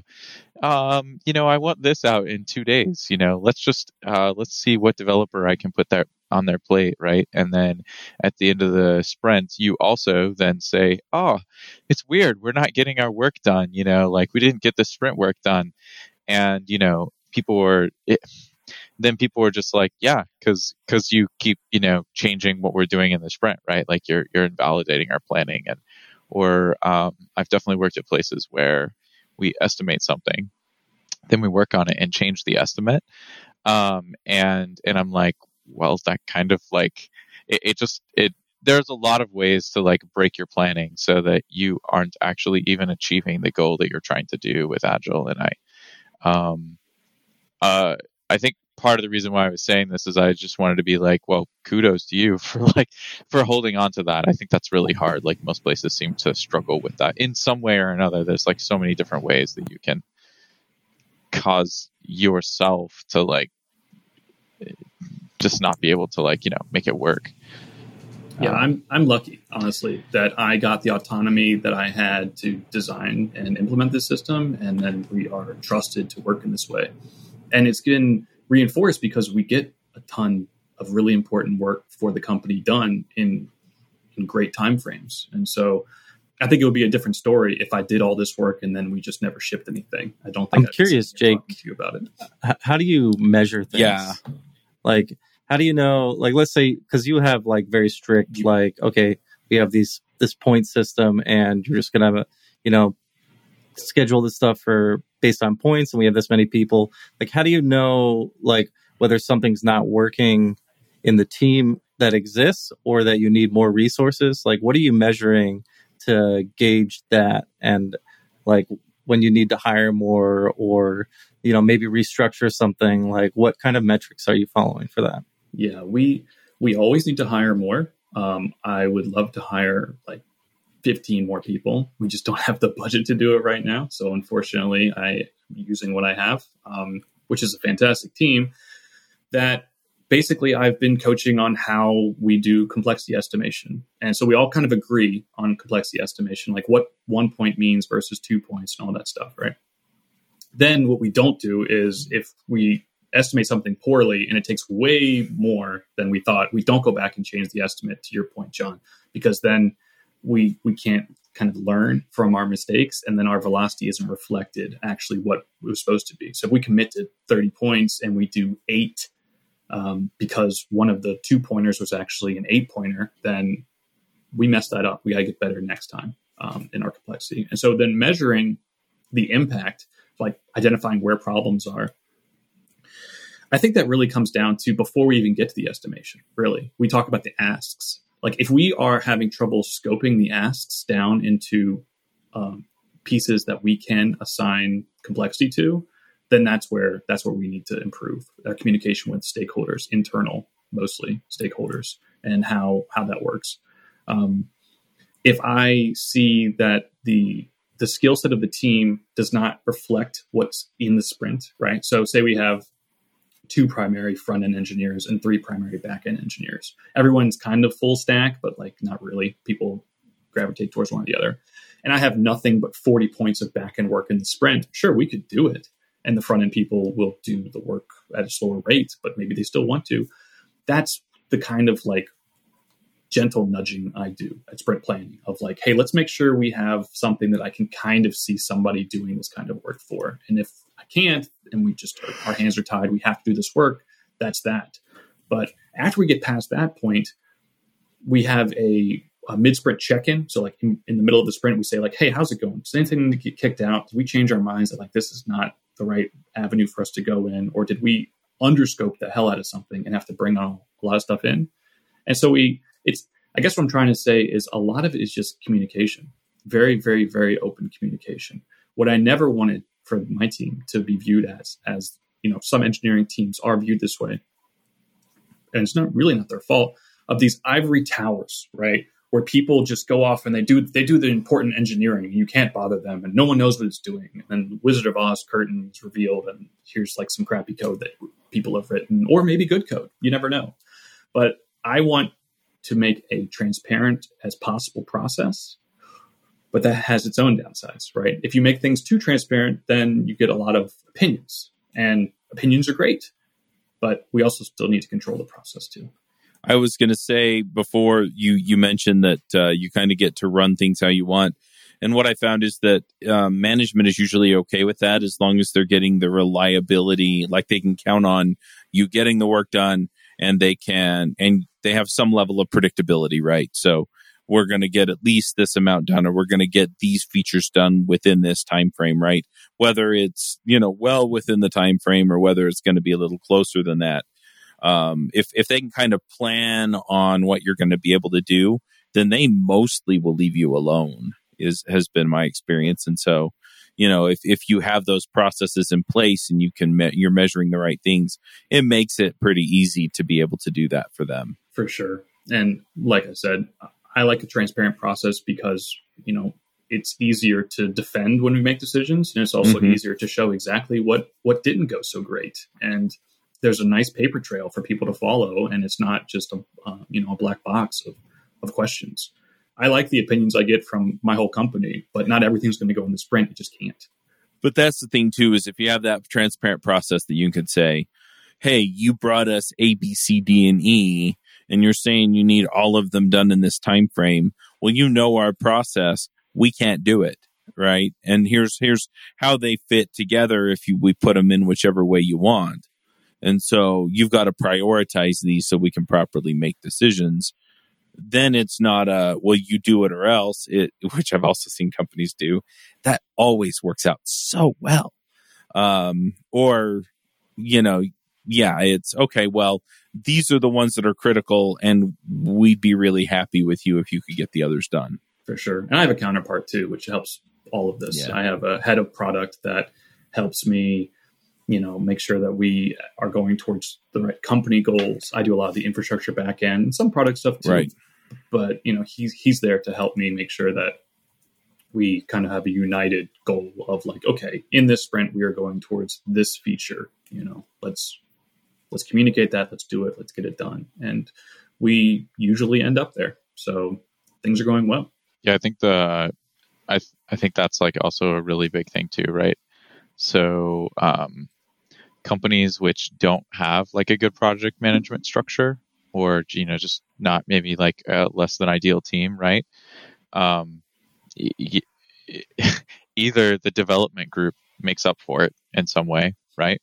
I want this out in 2 days, let's see what developer I can put that on their plate, right? And then at the end of the sprint, you also then say, it's weird, we're not getting our work done, we didn't get the sprint work done. And, people were just like, yeah, because you keep, changing what we're doing in the sprint, right? You're invalidating our planning. Or I've definitely worked at places where we estimate something, then we work on it and change the estimate. And I'm like, well, that kind of there's a lot of ways to break your planning so that you aren't actually even achieving the goal that you're trying to do with Agile. And I think part of the reason why I was saying this is I just wanted to be well, kudos to you for holding on to that. I think that's really hard. Most places seem to struggle with that in some way or another. There's so many different ways that you can cause yourself to just not be able to make it work. Yeah, I'm lucky, honestly, that I got the autonomy that I had to design and implement this system, and then we are trusted to work in this way. And it's been reinforced because we get a ton of really important work for the company done in great timeframes. And so I think it would be a different story if I did all this work and then we just never shipped anything. I don't think I'm curious, Jake, to you about it. How do you measure things? Yeah. How do you know, let's say, because you have very strict, okay, we have this point system and you're just going to, schedule this stuff based on points and we have this many people. How do you know, whether something's not working in the team that exists or that you need more resources? What are you measuring to gauge that? And when you need to hire more or, maybe restructure something, what kind of metrics are you following for that? Yeah, we always need to hire more. I would love to hire 15 more people. We just don't have the budget to do it right now. So unfortunately, I'm using what I have, which is a fantastic team that basically I've been coaching on how we do complexity estimation. And so we all kind of agree on complexity estimation, what 1 point means versus 2 points and all that stuff, right? Then what we don't do is if we estimate something poorly and it takes way more than we thought, we don't go back and change the estimate, to your point, John, because then we can't kind of learn from our mistakes, and then our velocity isn't reflected actually what it was supposed to be. So if we commit to 30 points and we do 8 because one of the 2-pointers was actually an 8-pointer, then we messed that up. We got to get better next time in our complexity. And so then measuring the impact, like identifying where problems are, I think that really comes down to before we even get to the estimation, really. We talk about the asks. Like if we are having trouble scoping the asks down into pieces that we can assign complexity to, then that's where we need to improve our communication with stakeholders, internal mostly stakeholders, and how that works. If I see that the skill set of the team does not reflect what's in the sprint, right? So say we have 2 primary front-end engineers and 3 primary back-end engineers. Everyone's kind of full stack, but like not really. People gravitate towards one or the other. And I have nothing but 40 points of back-end work in the sprint. Sure, we could do it. And the front-end people will do the work at a slower rate, but maybe they still want to. That's the kind of like gentle nudging I do at sprint planning of like, hey, let's make sure we have something that I can kind of see somebody doing this kind of work for. And if I can't, and we just, our hands are tied, we have to do this work, that's that. But after we get past that point, we have a mid-sprint check-in. So like in the middle of the sprint, we say like, hey, how's it going? Does anything get kicked out? Did we change our minds that like, this is not the right avenue for us to go in? Or did we underscope the hell out of something and have to bring on a lot of stuff in? And so I guess what I'm trying to say is a lot of it is just communication. Very, very, very open communication. What I never wanted for my team to be viewed as, you know, some engineering teams are viewed this way, and it's not their fault, of these ivory towers, right? Where people just go off and they do the important engineering and you can't bother them and no one knows what it's doing. And then Wizard of Oz curtain is revealed and here's like some crappy code that people have written, or maybe good code. You never know. But I want to make a transparent as possible process, but that has its own downsides, right? If you make things too transparent, then you get a lot of opinions, and opinions are great, but we also still need to control the process too. I was going to say before you mentioned that you kind of get to run things how you want. And what I found is that management is usually okay with that as long as they're getting the reliability, like they can count on you getting the work done, and they have some level of predictability, right? So we're going to get at least this amount done, or we're going to get these features done within this time frame, right? Whether it's, well within the time frame or whether it's going to be a little closer than that. If they can kind of plan on what you're going to be able to do, then they mostly will leave you alone, has been my experience. And so, if you have those processes in place and you're measuring the right things, it makes it pretty easy to be able to do that for them. For sure. And like I said, I like a transparent process because, it's easier to defend when we make decisions. And it's also easier to show exactly what didn't go so great. And there's a nice paper trail for people to follow. And it's not just a black box of questions. I like the opinions I get from my whole company, but not everything's going to go in the sprint. It just can't. But that's the thing too, is if you have that transparent process that you could say, hey, you brought us A, B, C, D, and E, and you're saying you need all of them done in this time frame. Well, our process, we can't do it, right? And here's how they fit together if we put them in whichever way you want. And so you've got to prioritize these so we can properly make decisions. Then it's not you do it or else, which I've also seen companies do. That always works out so well. It's okay, well, these are the ones that are critical, and we'd be really happy with you if you could get the others done. For sure. And I have a counterpart too, which helps all of this. Yeah. I have a head of product that helps me, make sure that we are going towards the right company goals. I do a lot of the infrastructure back end and some product stuff too. Right. But, he's there to help me make sure that we kind of have a united goal of like, okay, in this sprint, we are going towards this feature, let's communicate that. Let's do it. Let's get it done. And we usually end up there. So things are going well. Yeah, I think I think that's like also a really big thing too, right? So companies which don't have like a good project management structure, or, you know, just not maybe like a less than ideal team, right? Either the development group makes up for it in some way, right?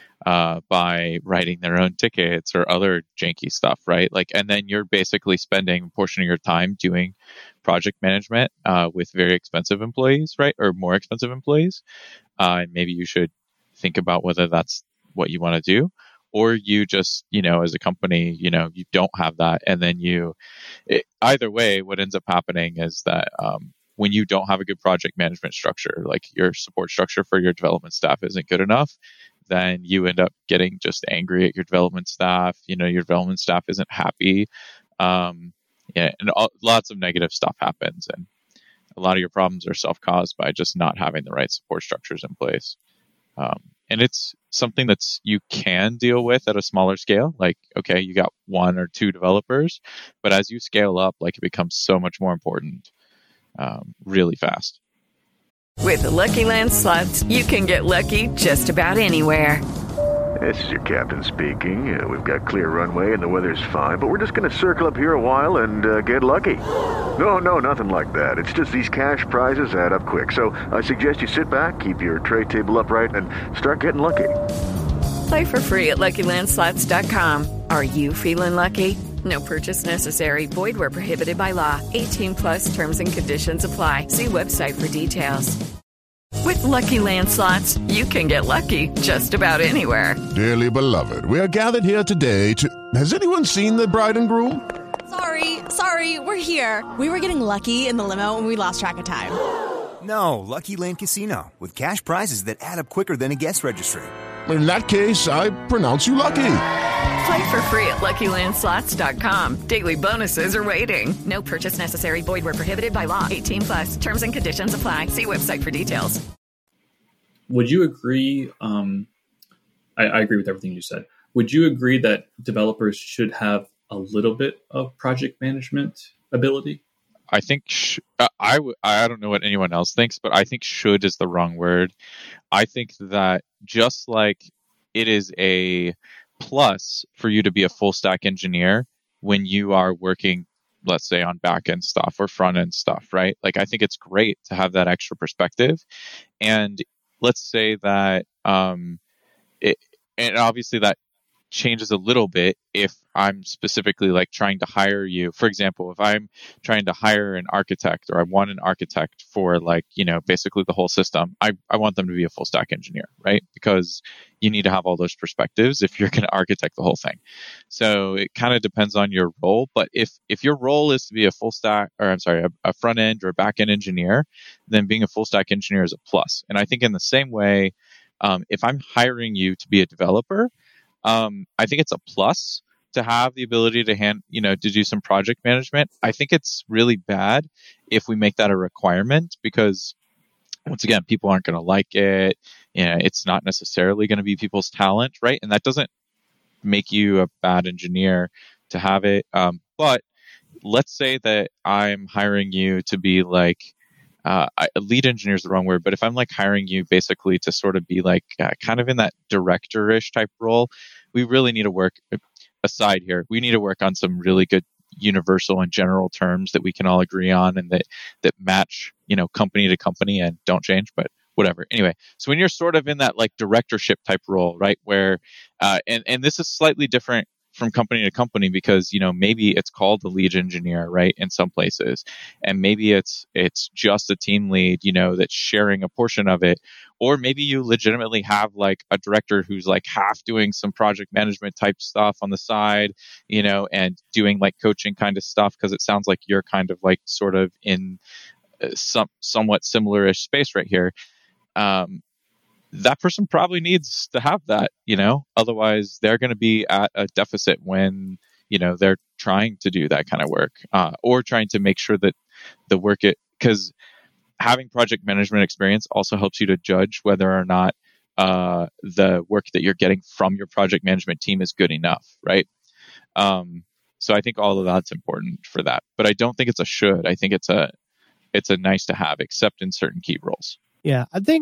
By writing their own tickets or other janky stuff, right? Like, and then you're basically spending a portion of your time doing project management with very expensive employees, right? Or more expensive employees. And maybe you should think about whether that's what you want to do, or you just, you know, as a company, you know, you don't have that. And then either way, what ends up happening is that when you don't have a good project management structure, like your support structure for your development staff isn't good enough, then you end up getting just angry at your development staff. You know, your development staff isn't happy. And lots of negative stuff happens. And a lot of your problems are self-caused by just not having the right support structures in place. And it's something that's you can deal with at a smaller scale. Like, okay, you got 1 or 2 developers, but as you scale up, like, it becomes so much more important really fast. With the Lucky Land Slots, you can get lucky just about anywhere. This is your captain speaking. We've got clear runway and the weather's fine, but we're just going to circle up here a while and get lucky. No, nothing like that. It's just these cash prizes add up quick. So I suggest you sit back, keep your tray table upright, and start getting lucky. Play for free at LuckyLandSlots.com. Are you feeling lucky? No purchase necessary. Void where prohibited by law. 18+ terms and conditions apply. See website for details. With Lucky Land Slots, you can get lucky just about anywhere. Dearly beloved, we are gathered here today to... Has anyone seen the bride and groom? Sorry, we're here. We were getting lucky in the limo and we lost track of time. No, Lucky Land Casino, with cash prizes that add up quicker than a guest registry. In that case, I pronounce you lucky. Play for free at LuckyLandSlots.com. Daily bonuses are waiting. No purchase necessary. Void where prohibited by law. 18+. Terms and conditions apply. See website for details. Would you agree? I agree with everything you said. Would you agree that developers should have a little bit of project management ability? I think I don't know what anyone else thinks, but I think should is the wrong word. I think that just like it is a plus for you to be a full stack engineer when you are working, let's say, on back end stuff or front end stuff, right? Like, I think it's great to have that extra perspective. And let's say that, and obviously that changes a little bit if I'm specifically like trying to hire you. For example, if I'm trying to hire an architect, or I want an architect for, like, you know, basically the whole system, I want them to be a full stack engineer, right? Because you need to have all those perspectives if you're going to architect the whole thing. So it kind of depends on your role. But if your role is to be a full stack, or I'm sorry, a front end or a back end engineer, then being a full stack engineer is a plus. And I think in the same way, if I'm hiring you to be a developer, I think it's a plus to have the ability to to do some project management. I think it's really bad if we make that a requirement, because once again, people aren't going to like it. You know, it's not necessarily going to be people's talent, right? And that doesn't make you a bad engineer to have it. But let's say that I'm hiring you to be like, lead engineer is the wrong word, but if I'm like hiring you basically to sort of be like kind of in that director-ish type role, we really need to work aside here. We need to work on some really good universal and general terms that we can all agree on and that match, you know, company to company and don't change, but whatever. Anyway, so when you're sort of in that like directorship type role, right, where and this is slightly different from company to company, because, you know, maybe it's called the lead engineer, right, in some places, and maybe it's just a team lead, you know, that's sharing a portion of it, or maybe you legitimately have like a director who's like half doing some project management type stuff on the side, you know, and doing like coaching kind of stuff, because it sounds like you're kind of like sort of in somewhat similar-ish space right here. That person probably needs to have that, you know, otherwise they're going to be at a deficit when, you know, they're trying to do that kind of work, or trying to make sure that the work because having project management experience also helps you to judge whether or not the work that you're getting from your project management team is good enough, right? So I think all of that's important for that, but I don't think it's a should. I think it's a nice to have, except in certain key roles. Yeah, I think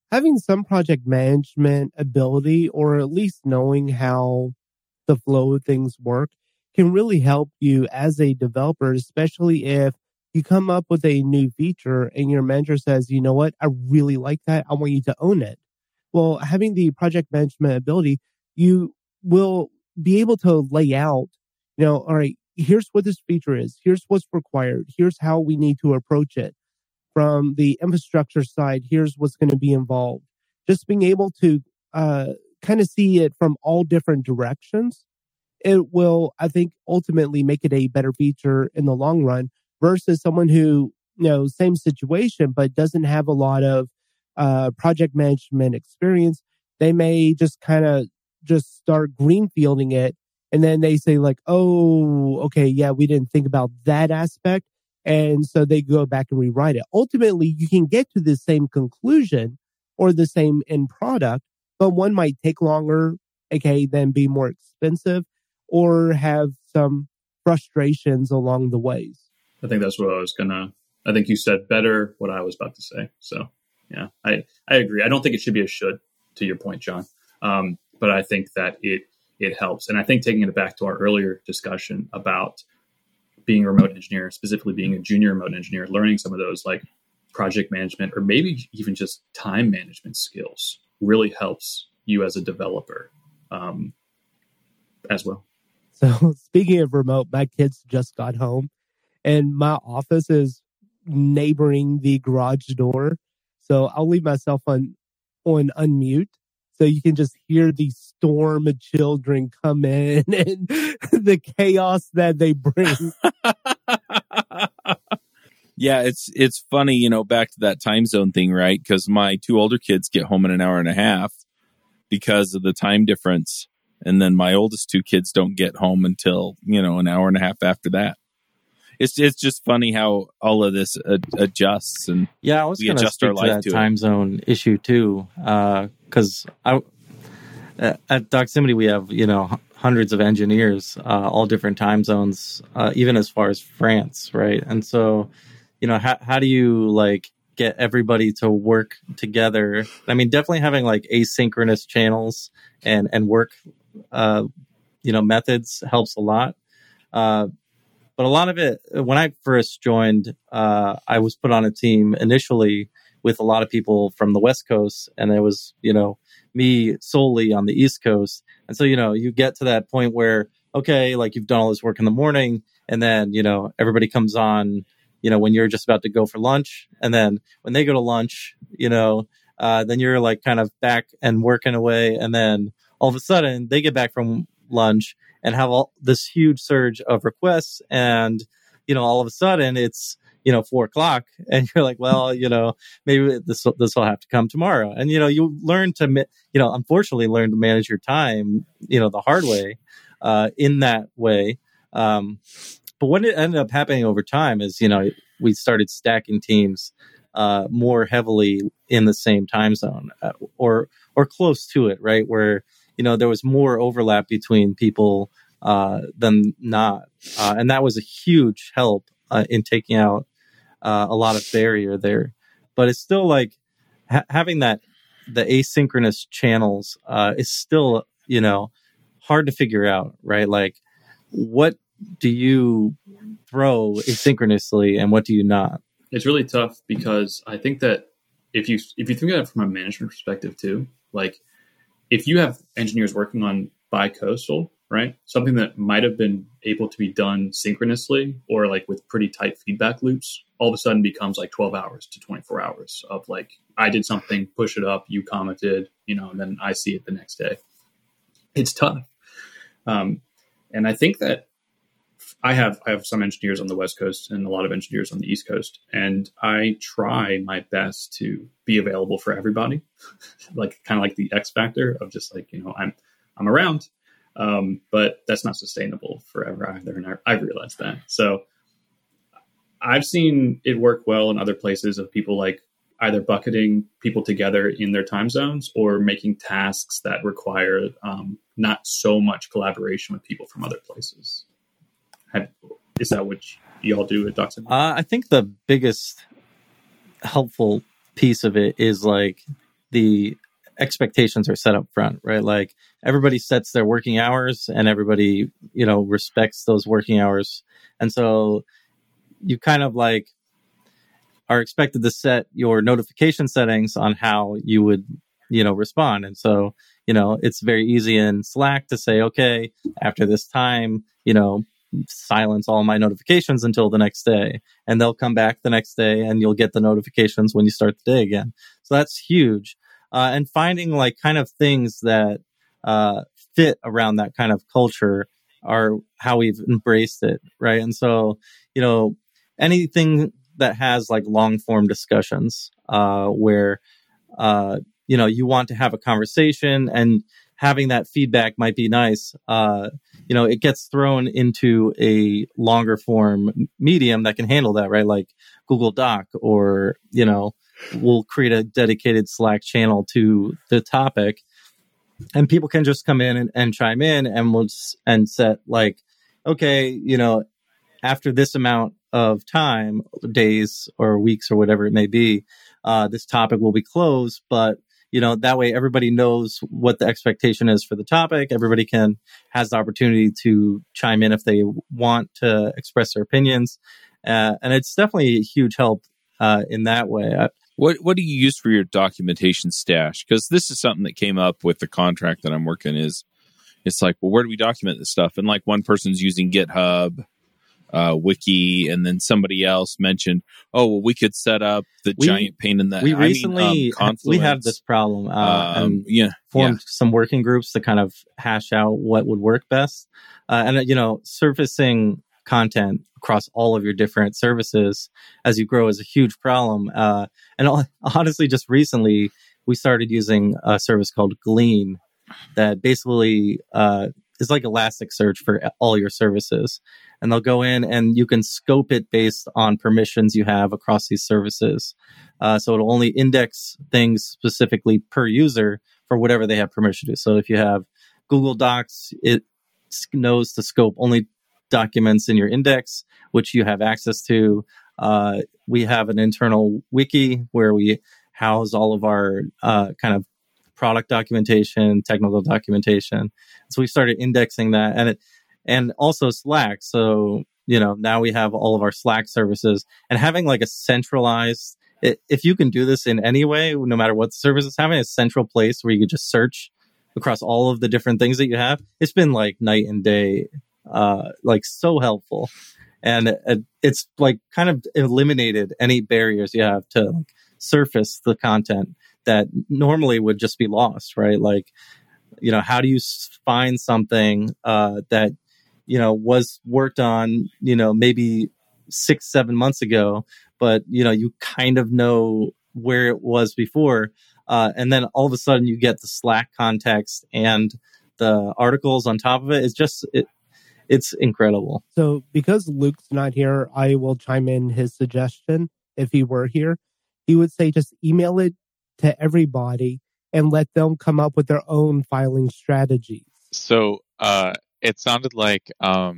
having some project management ability, or at least knowing how the flow of things work, can really help you as a developer, especially if you come up with a new feature and your manager says, you know what, I really like that. I want you to own it. Well, having the project management ability, you will be able to lay out, all right, here's what this feature is. Here's what's required. Here's how we need to approach it. From the infrastructure side, here's what's going to be involved. Just being able to kind of see it from all different directions, it will, I think, ultimately make it a better feature in the long run versus someone who, same situation, but doesn't have a lot of project management experience. They may just kind of just start greenfielding it. And then they say like, oh, okay, yeah, we didn't think about that aspect. And so they go back and rewrite it. Ultimately, you can get to the same conclusion or the same end product, but one might take longer, aka then be more expensive, or have some frustrations along the ways. I think that's what I think you said better what I was about to say. So yeah, I agree. I don't think it should be a should, to your point, John. But I think that it helps. And I think taking it back to our earlier discussion about being a remote engineer, specifically being a junior remote engineer, learning some of those like project management or maybe even just time management skills really helps you as a developer as well. So speaking of remote, my kids just got home and my office is neighboring the garage door. So I'll leave myself on unmute so you can just hear the storm of children come in and the chaos that they bring. Yeah, it's funny, back to that time zone thing, right? Because my two older kids get home in an hour and a half because of the time difference. And then my oldest two kids don't get home until, an hour and a half after that. It's just funny how all of this adjusts, and I was going to speak to that time zone issue too, because at Doximity we have hundreds of engineers, all different time zones, even as far as France, right? And so how do you get everybody to work together? I mean, definitely having asynchronous channels and work methods helps a lot. But a lot of it, when I first joined, I was put on a team initially with a lot of people from the West Coast, and it was, me solely on the East Coast. And so, you get to that point where, okay, you've done all this work in the morning, and then, everybody comes on, when you're just about to go for lunch. And then when they go to lunch, then you're kind of back and working away. And then all of a sudden they get back from lunch and have all this huge surge of requests. And, all of a sudden it's, 4:00 and you're like, well, maybe this will have to come tomorrow. And, you learn to, unfortunately learn to manage your time, the hard way, in that way. But what it ended up happening over time is, we started stacking teams, more heavily in the same time zone, or close to it, right? Where, there was more overlap between people than not. And that was a huge help in taking out a lot of barrier there. But it's still having the asynchronous channels is still, hard to figure out, right? What do you throw asynchronously and what do you not? It's really tough because I think that if you think of it from a management perspective too, if you have engineers working on bi-coastal, right? Something that might have been able to be done synchronously or with pretty tight feedback loops, all of a sudden becomes 12 hours to 24 hours of I did something, push it up, you commented, and then I see it the next day. It's tough. And I think that I have some engineers on the West Coast and a lot of engineers on the East Coast, and I try my best to be available for everybody, kind of like the X factor of just I'm around, but that's not sustainable forever either, and I've realized that. So I've seen it work well in other places of people either bucketing people together in their time zones or making tasks that require not so much collaboration with people from other places. Is that what y'all do at Doximity? I think the biggest helpful piece of it is the expectations are set up front, right? Like everybody sets their working hours and everybody, respects those working hours. And so you kind of like are expected to set your notification settings on how you would, respond. And so, it's very easy in Slack to say, okay, after this time, silence all my notifications until the next day. And they'll come back the next day and you'll get the notifications when you start the day again. So that's huge. And finding like kind of things that fit around that kind of culture are how we've embraced it, right? And so, anything that has like long form discussions where, you want to have a conversation and having that feedback might be nice. It gets thrown into a longer form medium that can handle that, right? Like Google Doc, or, we'll create a dedicated Slack channel to the topic, and people can just come in and chime in, and set like, okay, after this amount of time, days or weeks or whatever it may be, this topic will be closed. But, that way everybody knows what the expectation is for the topic. Everybody has the opportunity to chime in if they want to express their opinions. And it's definitely a huge help in that way. What do you use for your documentation stash? Because this is something that came up with the contract that I'm working is, it's like, well, where do we document this stuff? And like one person's using GitHub, Wiki, and then somebody else mentioned, oh, well, we could set up the giant pain in the... We recently, we have this problem and formed some working groups to kind of hash out what would work best. And, surfacing content across all of your different services as you grow is a huge problem. And honestly, just recently, we started using a service called Glean that basically is like Elasticsearch for all your services. And they'll go in and you can scope it based on permissions you have across these services. So it'll only index things specifically per user for whatever they have permission to. So if you have Google Docs, it knows to scope only documents in your index, which you have access to. We have an internal wiki where we house all of our kind of product documentation, technical documentation. So we started indexing that, and also Slack. So, now we have all of our Slack services, and having like a centralized, if you can do this in any way, no matter what the service is, having a central place where you can just search across all of the different things that you have, it's been like night and day, like so helpful. And it's like kind of eliminated any barriers you have to like surface the content that normally would just be lost, right? Like, how do you find something that, was worked on, maybe 6-7 months ago, but, you kind of know where it was before. And then all of a sudden you get the Slack context and the articles on top of it. It's just, it's incredible. So because Luke's not here, I will chime in his suggestion. If he were here, he would say just email it to everybody and let them come up with their own filing strategies. So it sounded like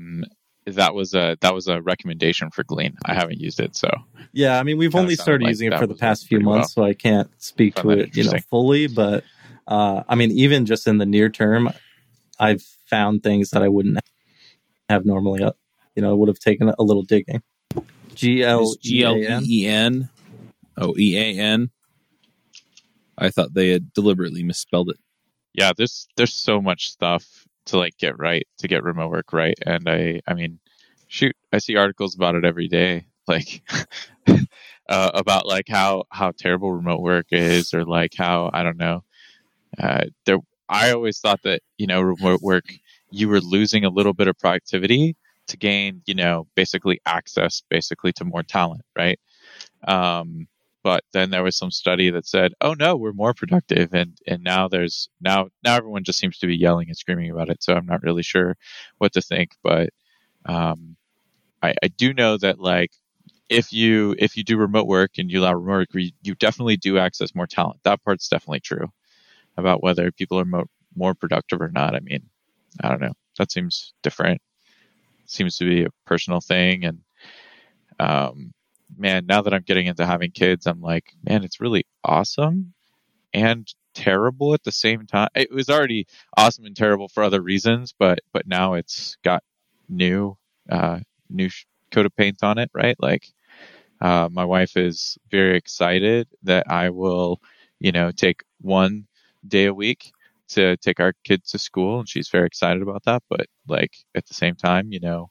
that was a recommendation for Glean. I haven't used it, so yeah. I mean, we've only started using it for the past few months, so I can't speak to it, fully. But I mean, even just in the near term, I've found things that I wouldn't have normally. It would have taken a little digging. GLEEN. Oh, EAN. I thought they had deliberately misspelled it. Yeah, there's so much stuff to like get right, to get remote work right. And I mean, shoot, I see articles about it every day, like about like how terrible remote work is, or like how, I don't know. I always thought that, remote work, you were losing a little bit of productivity to gain, basically access to more talent, right? But then there was some study that said, "Oh no, we're more productive," and now everyone just seems to be yelling and screaming about it. So I'm not really sure what to think, but I do know that like if you do remote work and you allow remote work, you definitely do access more talent. That part's definitely true. About whether people are more productive or not, I mean, I don't know. That seems different. Seems to be a personal thing, and man, now that I'm getting into having kids, I'm like, man, it's really awesome and terrible at the same time. It was already awesome and terrible for other reasons, but now it's got new coat of paint on it, right? Like, my wife is very excited that I will, take one day a week to take our kids to school, and she's very excited about that. But like at the same time,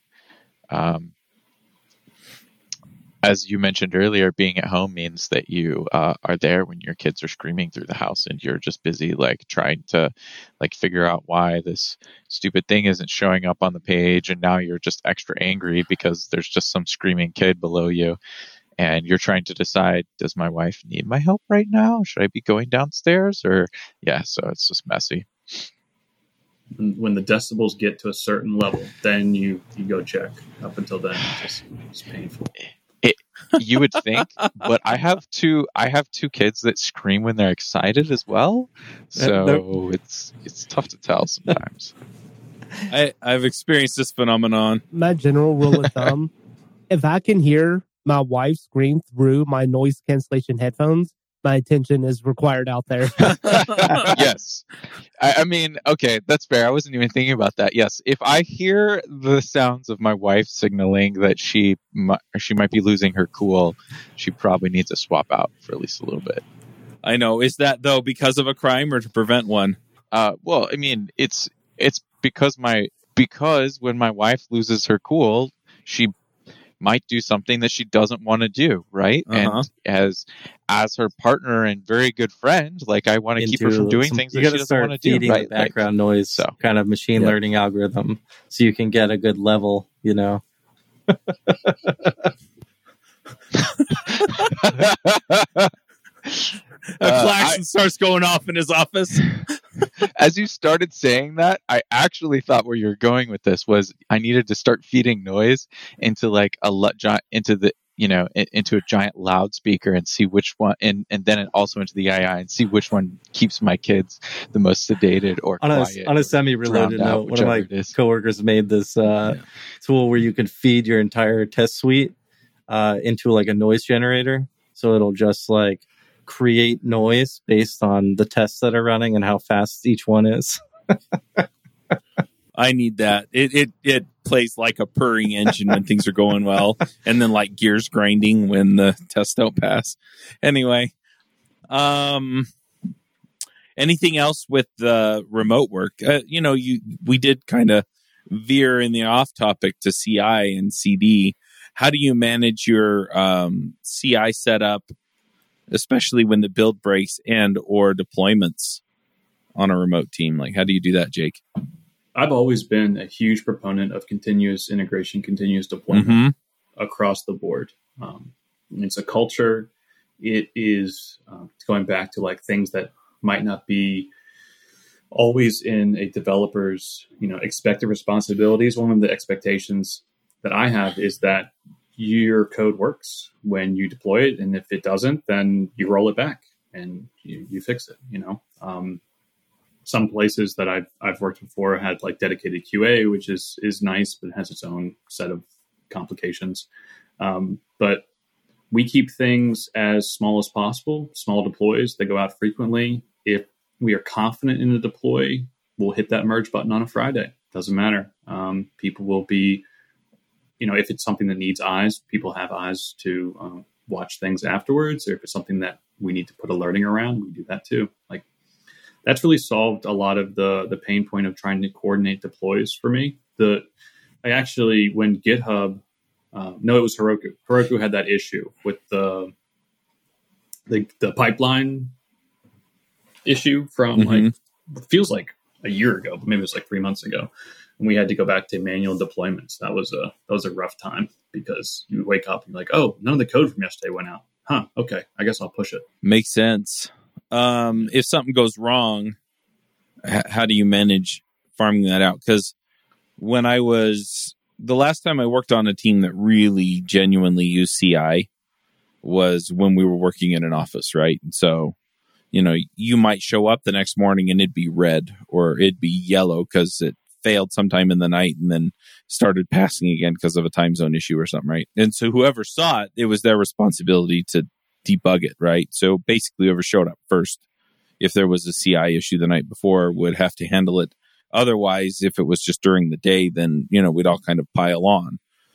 as you mentioned earlier, being at home means that you are there when your kids are screaming through the house, and you're just busy like trying to like figure out why this stupid thing isn't showing up on the page, and now you're just extra angry because there's just some screaming kid below you, and you're trying to decide, does my wife need my help right now? Should I be going downstairs? So it's just messy. When the decibels get to a certain level, then you go check. Up until then, it's painful. You would think, but I have two kids that scream when they're excited as well. So it's tough to tell sometimes. I've experienced this phenomenon. My general rule of thumb, if I can hear my wife scream through my noise cancellation headphones, my attention is required out there. Yes. I mean, okay, that's fair. I wasn't even thinking about that. Yes. If I hear the sounds of my wife signaling that she might be losing her cool, she probably needs to swap out for at least a little bit. I know. Is that, though, because of a crime or to prevent one? Well, I mean, it's because when my wife loses her cool, she might do something that she doesn't want to do, right? Uh-huh. And as her partner and very good friend, like I want to keep her from doing things that she doesn't want to do. Feeding right? the background noise, kind of machine learning algorithm, so you can get a good level. Claxon starts going off in his office. As you started saying that, I actually thought where you're going with this was I needed to start feeding noise into like into a giant loudspeaker and see which one, and then also into the AI and see which one keeps my kids the most sedated or quiet. On a semi-related note, one of my coworkers made this tool where you can feed your entire test suite into like a noise generator, so it'll just like create noise based on the tests that are running and how fast each one is. I need that. It plays like a purring engine when things are going well, and then like gears grinding when the tests don't pass. Anyway, anything else with the remote work? We did kind of veer in the off topic to CI and CD. How do you manage your CI setup, especially when the build breaks and or deployments on a remote team? Like, how do you do that, Jake? I've always been a huge proponent of continuous integration, continuous deployment across the board. It's a culture. It is going back to like things that might not be always in a developer's, expected responsibilities. One of the expectations that I have is that your code works when you deploy it, and if it doesn't, then you roll it back and you fix it. Some places that I've worked before had like dedicated QA, which is nice, but it has its own set of complications. But we keep things as small as possible, small deploys that go out frequently. If we are confident in the deploy, we'll hit that merge button on a Friday. Doesn't matter. People will be, if it's something that needs eyes, people have eyes to watch things afterwards. Or if it's something that we need to put alerting around, we do that too. Like, that's really solved a lot of the pain point of trying to coordinate deploys for me. When GitHub, it was Heroku. Heroku had that issue with the pipeline issue from like, feels like a year ago, but maybe it was like 3 months ago. And we had to go back to manual deployments. That was a rough time because you wake up and you're like, oh, none of the code from yesterday went out. Huh. Okay. I guess I'll push it. Makes sense. If something goes wrong, how do you manage farming that out? Because the last time I worked on a team that really genuinely used CI was when we were working in an office, right? And so, you might show up the next morning and it'd be red or it'd be yellow because it failed sometime in the night and then started passing again because of a time zone issue or something, right? And so whoever saw it was their responsibility to debug it, right? So basically whoever showed up first if there was a CI issue the night before, would have to handle it. Otherwise, if it was just during the day, then, we'd all kind of pile on.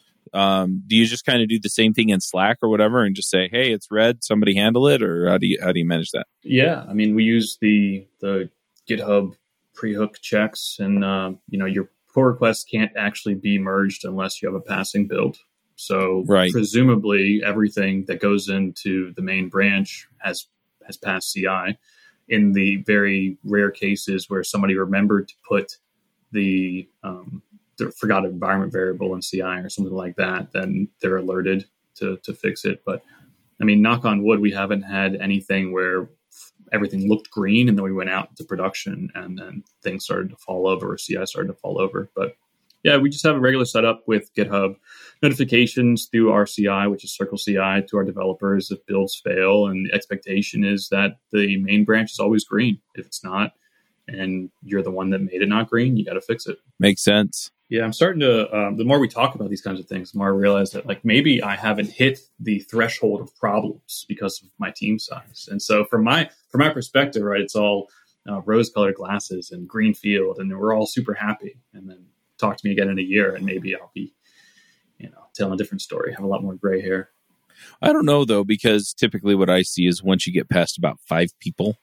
Do you just kind of do the same thing in Slack or whatever and just say, hey, it's red, somebody handle it? Or how do you manage that? Yeah. I mean, we use the GitHub pre-hook checks, and, your pull requests can't actually be merged unless you have a passing build. So presumably everything that goes into the main branch has passed CI. In the very rare cases where somebody remembered to put the forgot environment variable in CI or something like that, then they're alerted to fix it. But I mean, knock on wood, we haven't had anything where everything looked green and then we went out into production and then things started to fall over, or CI started to fall over. But yeah, we just have a regular setup with GitHub notifications through our CI, which is Circle CI, to our developers if builds fail. And the expectation is that the main branch is always green. If it's not, and you're the one that made it not green, you got to fix it. Makes sense. Yeah, I'm starting to, the more we talk about these kinds of things, the more I realize that maybe I haven't hit the threshold of problems because of my team size. And so from my perspective, right, it's all rose-colored glasses and green field, and we're all super happy. And then talk to me again in a year, and maybe I'll be, telling a different story, have a lot more gray hair. I don't know, though, because typically what I see is once you get past about 5 people,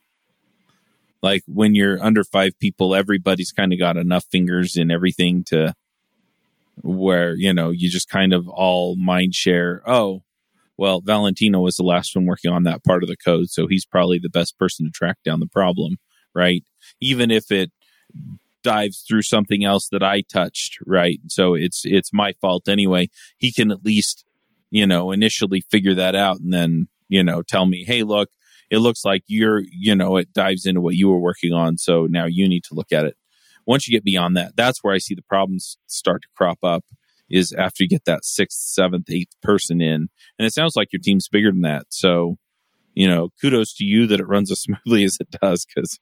like when you're under 5 people, everybody's kind of got enough fingers in everything to where, you just kind of all mind share. Oh, well, Valentino was the last one working on that part of the code, so he's probably the best person to track down the problem, right? Even if it dives through something else that I touched, right? So it's my fault anyway. He can at least, initially figure that out and then, tell me, hey, look, it looks like it dives into what you were working on. So now you need to look at it. Once you get beyond that, that's where I see the problems start to crop up, is after you get that 6th, 7th, 8th person in. And it sounds like your team's bigger than that. So, kudos to you that it runs as smoothly as it does. Cause,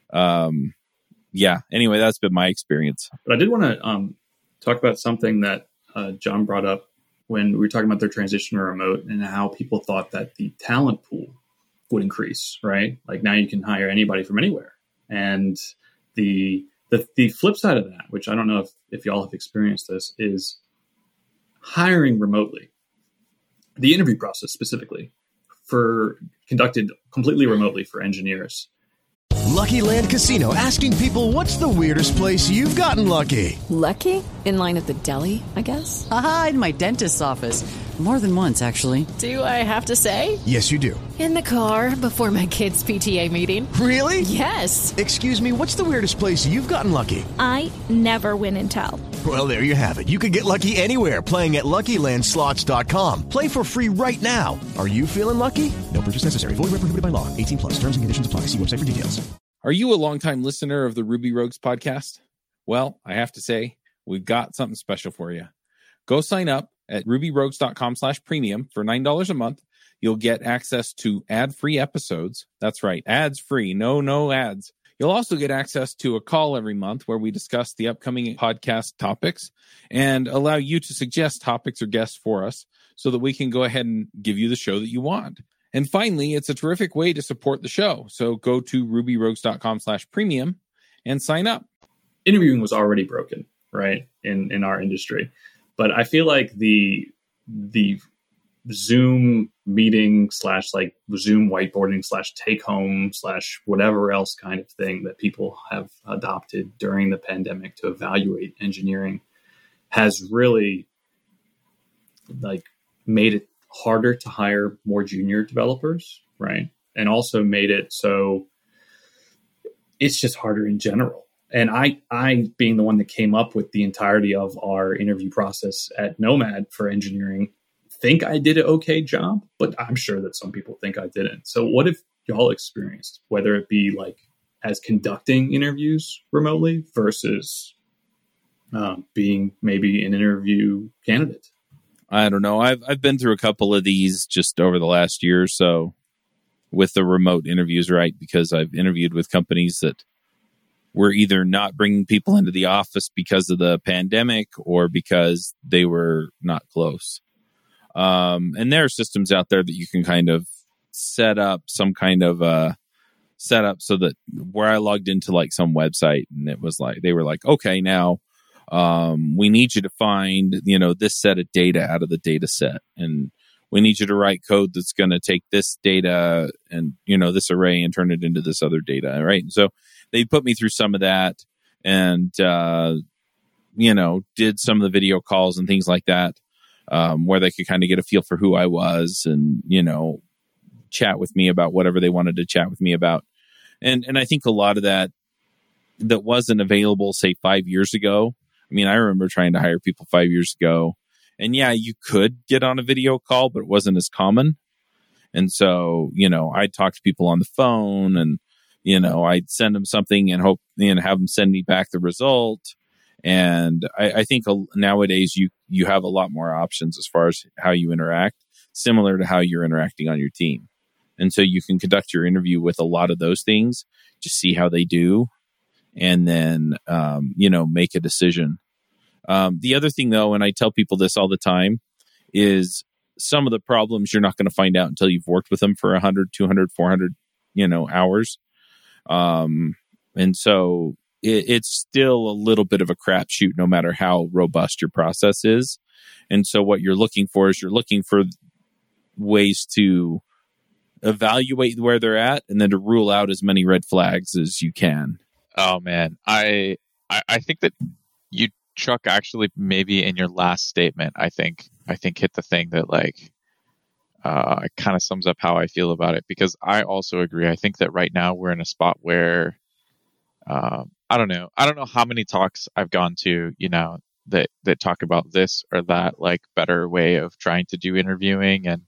yeah, anyway, that's been my experience. But I did want to talk about something that John brought up when we were talking about their transition to remote and how people thought that the talent pool would increase, right? Like now you can hire anybody from anywhere. And the flip side of that, which I don't know if y'all have experienced this, is hiring remotely. The interview process specifically conducted completely remotely for engineers. Lucky Land Casino, asking people, what's the weirdest place you've gotten lucky? Lucky? In line at the deli, I guess? Aha, in my dentist's office. More than once, actually. Do I have to say? Yes, you do. In the car before my kids' PTA meeting. Really? Yes. Excuse me, what's the weirdest place you've gotten lucky? I never win and tell. Well, there you have it. You can get lucky anywhere, playing at LuckyLandSlots.com. Play for free right now. Are you feeling lucky? No purchase necessary. Void where prohibited by law. 18+. Terms and conditions apply. See website for details. Are you a longtime listener of the Ruby Rogues podcast? Well, I have to say, we've got something special for you. Go sign up at rubyrogues.com/premium for $9 a month. You'll get access to ad-free episodes. That's right, ads-free, no ads. You'll also get access to a call every month where we discuss the upcoming podcast topics and allow you to suggest topics or guests for us so that we can go ahead and give you the show that you want. And finally, it's a terrific way to support the show. So go to rubyrogues.com/premium and sign up. Interviewing was already broken, right, in our industry. But I feel like the Zoom meeting / Zoom whiteboarding / take home / whatever else kind of thing that people have adopted during the pandemic to evaluate engineering has really made it harder to hire more junior developers, right? And also made it so it's just harder in general. And I being the one that came up with the entirety of our interview process at Nomad for engineering, think I did an okay job, but I'm sure that some people think I didn't. So what have y'all experienced, whether it be as conducting interviews remotely versus being maybe an interview candidate? I don't know. I've been through a couple of these just over the last year or so with the remote interviews, right? Because I've interviewed with companies that were either not bringing people into the office because of the pandemic or because they were not close. And there are systems out there that you can kind of set up some kind of set up so that where I logged into like some website, and it was like, they were like, okay, now we need you to find, this set of data out of the data set. And we need you to write code that's going to take this data and, this array and turn it into this other data. Right. And so they put me through some of that and, did some of the video calls and things like that, where they could kind of get a feel for who I was and, chat with me about whatever they wanted to chat with me about. And I think a lot of that wasn't available, say, 5 years ago. I mean, I remember trying to hire people 5 years ago, and yeah, you could get on a video call, but it wasn't as common. And so, I'd talk to people on the phone and, I'd send them something and hope, have them send me back the result. And I think nowadays you have a lot more options as far as how you interact, similar to how you're interacting on your team. And so you can conduct your interview with a lot of those things, just see how they do, and then, make a decision. The other thing, though, and I tell people this all the time, is some of the problems you're not going to find out until you've worked with them for 100, 200, 400, hours. And so it's still a little bit of a crapshoot, no matter how robust your process is. And so what you're looking for ways to evaluate where they're at and then to rule out as many red flags as you can. Oh man, I think that you, Chuck, actually maybe in your last statement, I think hit the thing that kind of sums up how I feel about it, because I also agree. I think that right now we're in a spot where I don't know how many talks I've gone to, that talk about this or that, better way of trying to do interviewing. And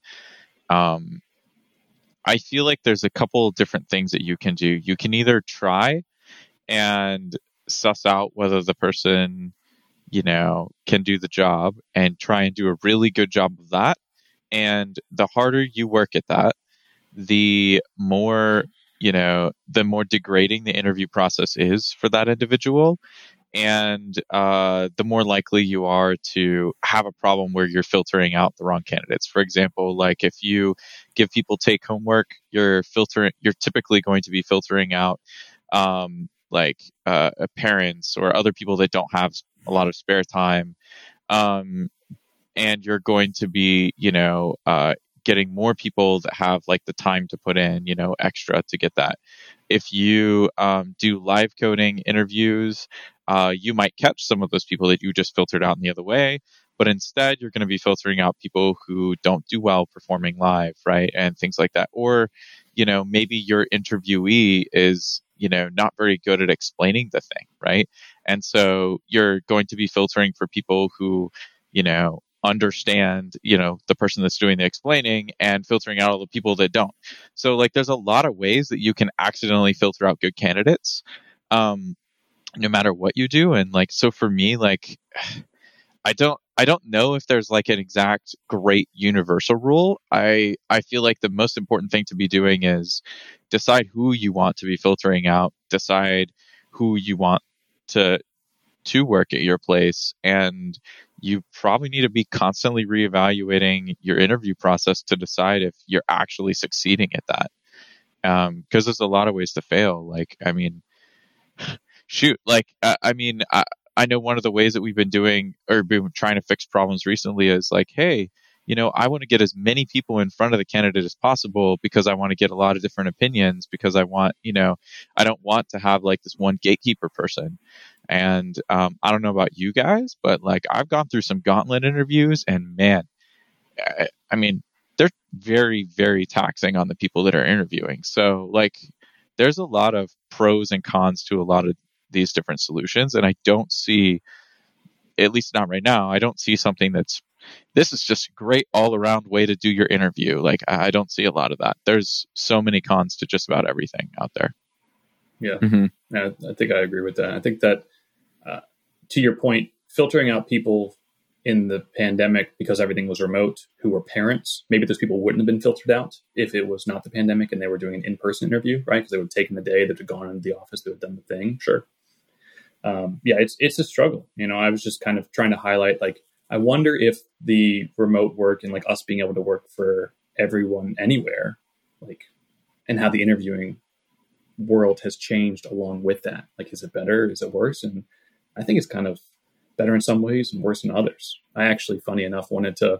I feel like there's a couple different things that you can do. You can either try and suss out whether the person, can do the job and try and do a really good job of that. And the harder you work at that, the more degrading the interview process is for that individual. And the more likely you are to have a problem where you're filtering out the wrong candidates. For example, if you give people take home work, you're typically going to be filtering out parents or other people that don't have a lot of spare time. And you're going to be, getting more people that have the time to put in, extra to get that. If you do live coding interviews, you might catch some of those people that you just filtered out in the other way, but instead you're going to be filtering out people who don't do well performing live, right? And things like that. Or, maybe your interviewee is, not very good at explaining the thing, right? And so you're going to be filtering for people who, understand, the person that's doing the explaining, and filtering out all the people that don't. So there's a lot of ways that you can accidentally filter out good candidates, no matter what you do. And so for me, I don't know if there's an exact great universal rule. I feel like the most important thing to be doing is decide who you want to be filtering out, decide who you want to work at your place, and you probably need to be constantly reevaluating your interview process to decide if you're actually succeeding at that. Because there's a lot of ways to fail. I know one of the ways that we've been doing or been trying to fix problems recently is hey, I want to get as many people in front of the candidate as possible because I want to get a lot of different opinions, because I want, I don't want to have this one gatekeeper person. And I don't know about you guys, but I've gone through some gauntlet interviews, and man, I mean, they're very, very taxing on the people that are interviewing. So there's a lot of pros and cons to a lot of these different solutions. And I don't see, at least not right now, I don't see something this is just a great all around way to do your interview. I don't see a lot of that. There's so many cons to just about everything out there. Yeah. Mm-hmm. I think I agree with that. I think that, to your point, filtering out people in the pandemic because everything was remote who were parents, maybe those people wouldn't have been filtered out if it was not the pandemic and they were doing an in-person interview, right? Because they would have taken the day, they'd have gone into the office, they would have done the thing. Sure. It's a struggle. I was just kind of trying to highlight, I wonder if the remote work and us being able to work for everyone anywhere, and how the interviewing world has changed along with that. Like, is it better? Is it worse? And I think it's kind of better in some ways and worse in others. I actually, funny enough,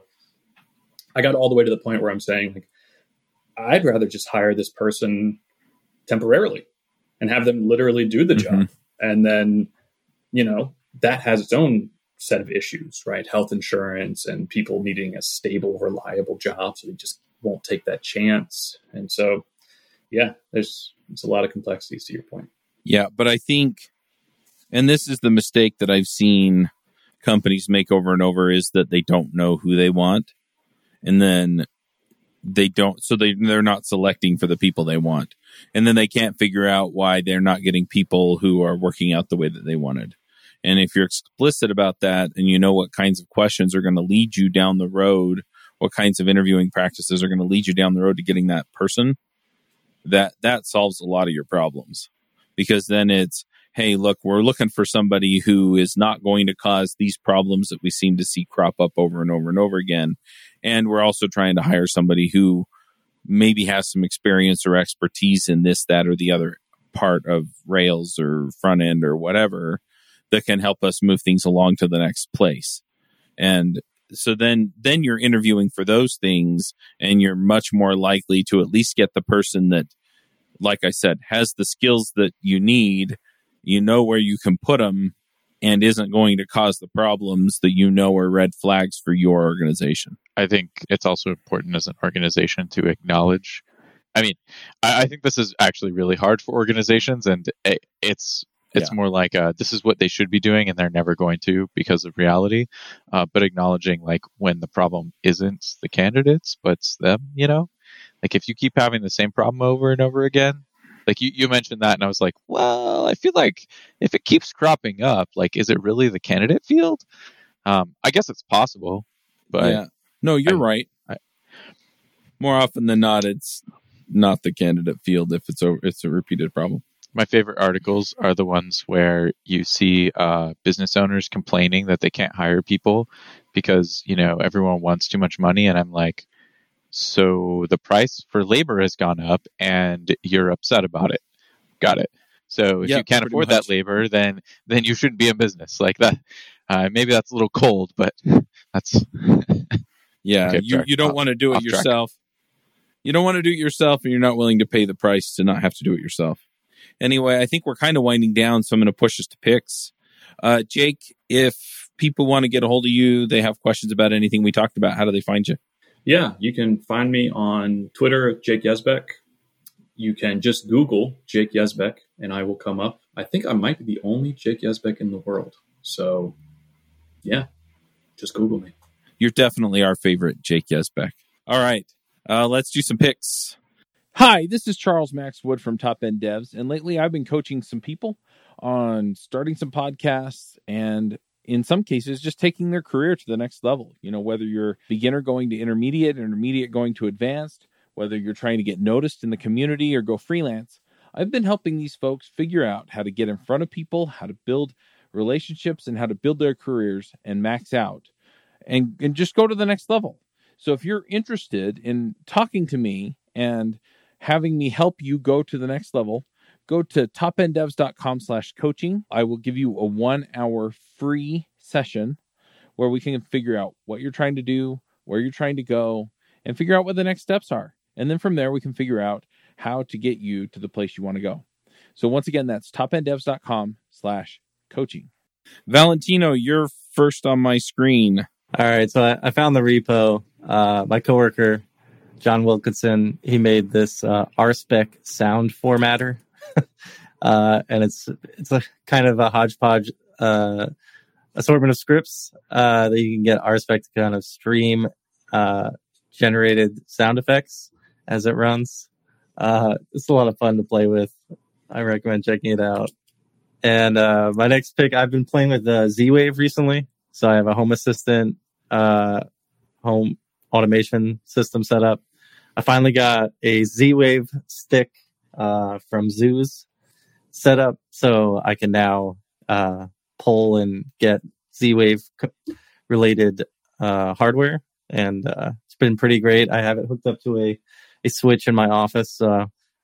I got all the way to the point where I'm saying, like, I'd rather just hire this person temporarily and have them literally do the job. And then, that has its own set of issues, right? Health insurance and people needing a stable, reliable job. So they just won't take that chance. And so, yeah, there's a lot of complexities to your point. Yeah, but I think, and this is the mistake that I've seen companies make over and over, is that they don't know who they want. And then they're not selecting for the people they want. And then they can't figure out why they're not getting people who are working out the way that they wanted. And if you're explicit about that and you know what kinds of questions are going to lead you down the road, what kinds of interviewing practices are going to lead you down the road to getting that person, that solves a lot of your problems. Because then it's, hey, look, we're looking for somebody who is not going to cause these problems that we seem to see crop up over and over and over again. And we're also trying to hire somebody who maybe has some experience or expertise in this, that, or the other part of Rails or front end or whatever that can help us move things along to the next place. And so then you're interviewing for those things, and you're much more likely to at least get the person that, like I said, has the skills that you need, where you can put them, and isn't going to cause the problems that are red flags for your organization. I think it's also important as an organization to acknowledge. I mean, I think this is actually really hard for organizations, and it's more like this is what they should be doing, and they're never going to because of reality. But acknowledging, like, when the problem isn't the candidates, but it's them, like if you keep having the same problem over and over again, like you mentioned that, and I was like, well, I feel like if it keeps cropping up, like, is it really the candidate field? I guess it's possible, but yeah. No, you're right. More often than not, it's not the candidate field if it's a repeated problem. My favorite articles are the ones where you see business owners complaining that they can't hire people because, everyone wants too much money. And I'm like, so the price for labor has gone up and you're upset about it. Got it. So if you can't afford that labor, then you shouldn't be in business like that. Maybe that's a little cold, but that's... Yeah, okay, you don't want to do it yourself. You don't want to do it yourself, and you're not willing to pay the price to not have to do it yourself. Anyway, I think we're kind of winding down, so I'm going to push us to picks. Jake, if people want to get a hold of you, they have questions about anything we talked about, how do they find you? Yeah, you can find me on Twitter, Jake Yazbek. You can just Google Jake Yazbek, and I will come up. I think I might be the only Jake Yazbek in the world. So, yeah, just Google me. You're definitely our favorite Jake Yazbek. All right, let's do some picks. Hi, this is Charles Max Wood from Top End Devs, and lately I've been coaching some people on starting some podcasts and in some cases just taking their career to the next level. Whether you're beginner going to intermediate going to advanced, whether you're trying to get noticed in the community or go freelance, I've been helping these folks figure out how to get in front of people, how to build relationships, and how to build their careers and max out and just go to the next level. So if you're interested in talking to me and having me help you go to the next level, go to topenddevs.com/coaching. I will give you a 1-hour free session where we can figure out what you're trying to do, where you're trying to go, and figure out what the next steps are. And then from there, we can figure out how to get you to the place you want to go. So once again, that's topenddevs.com/coaching. Valentino, you're first on my screen. All right. So I found the repo. My coworker, John Wilkinson, he made this RSpec sound formatter. And it's a kind of a hodgepodge assortment of scripts that you can get RSpec to kind of stream generated sound effects as it runs. It's a lot of fun to play with. I recommend checking it out. And my next pick, I've been playing with Z-Wave recently. So I have a Home Assistant, home automation system set up. I finally got a Z-Wave stick from Zeus set up, so I can now pull and get Z-Wave related hardware, and it's been pretty great. I have it hooked up to a switch in my office.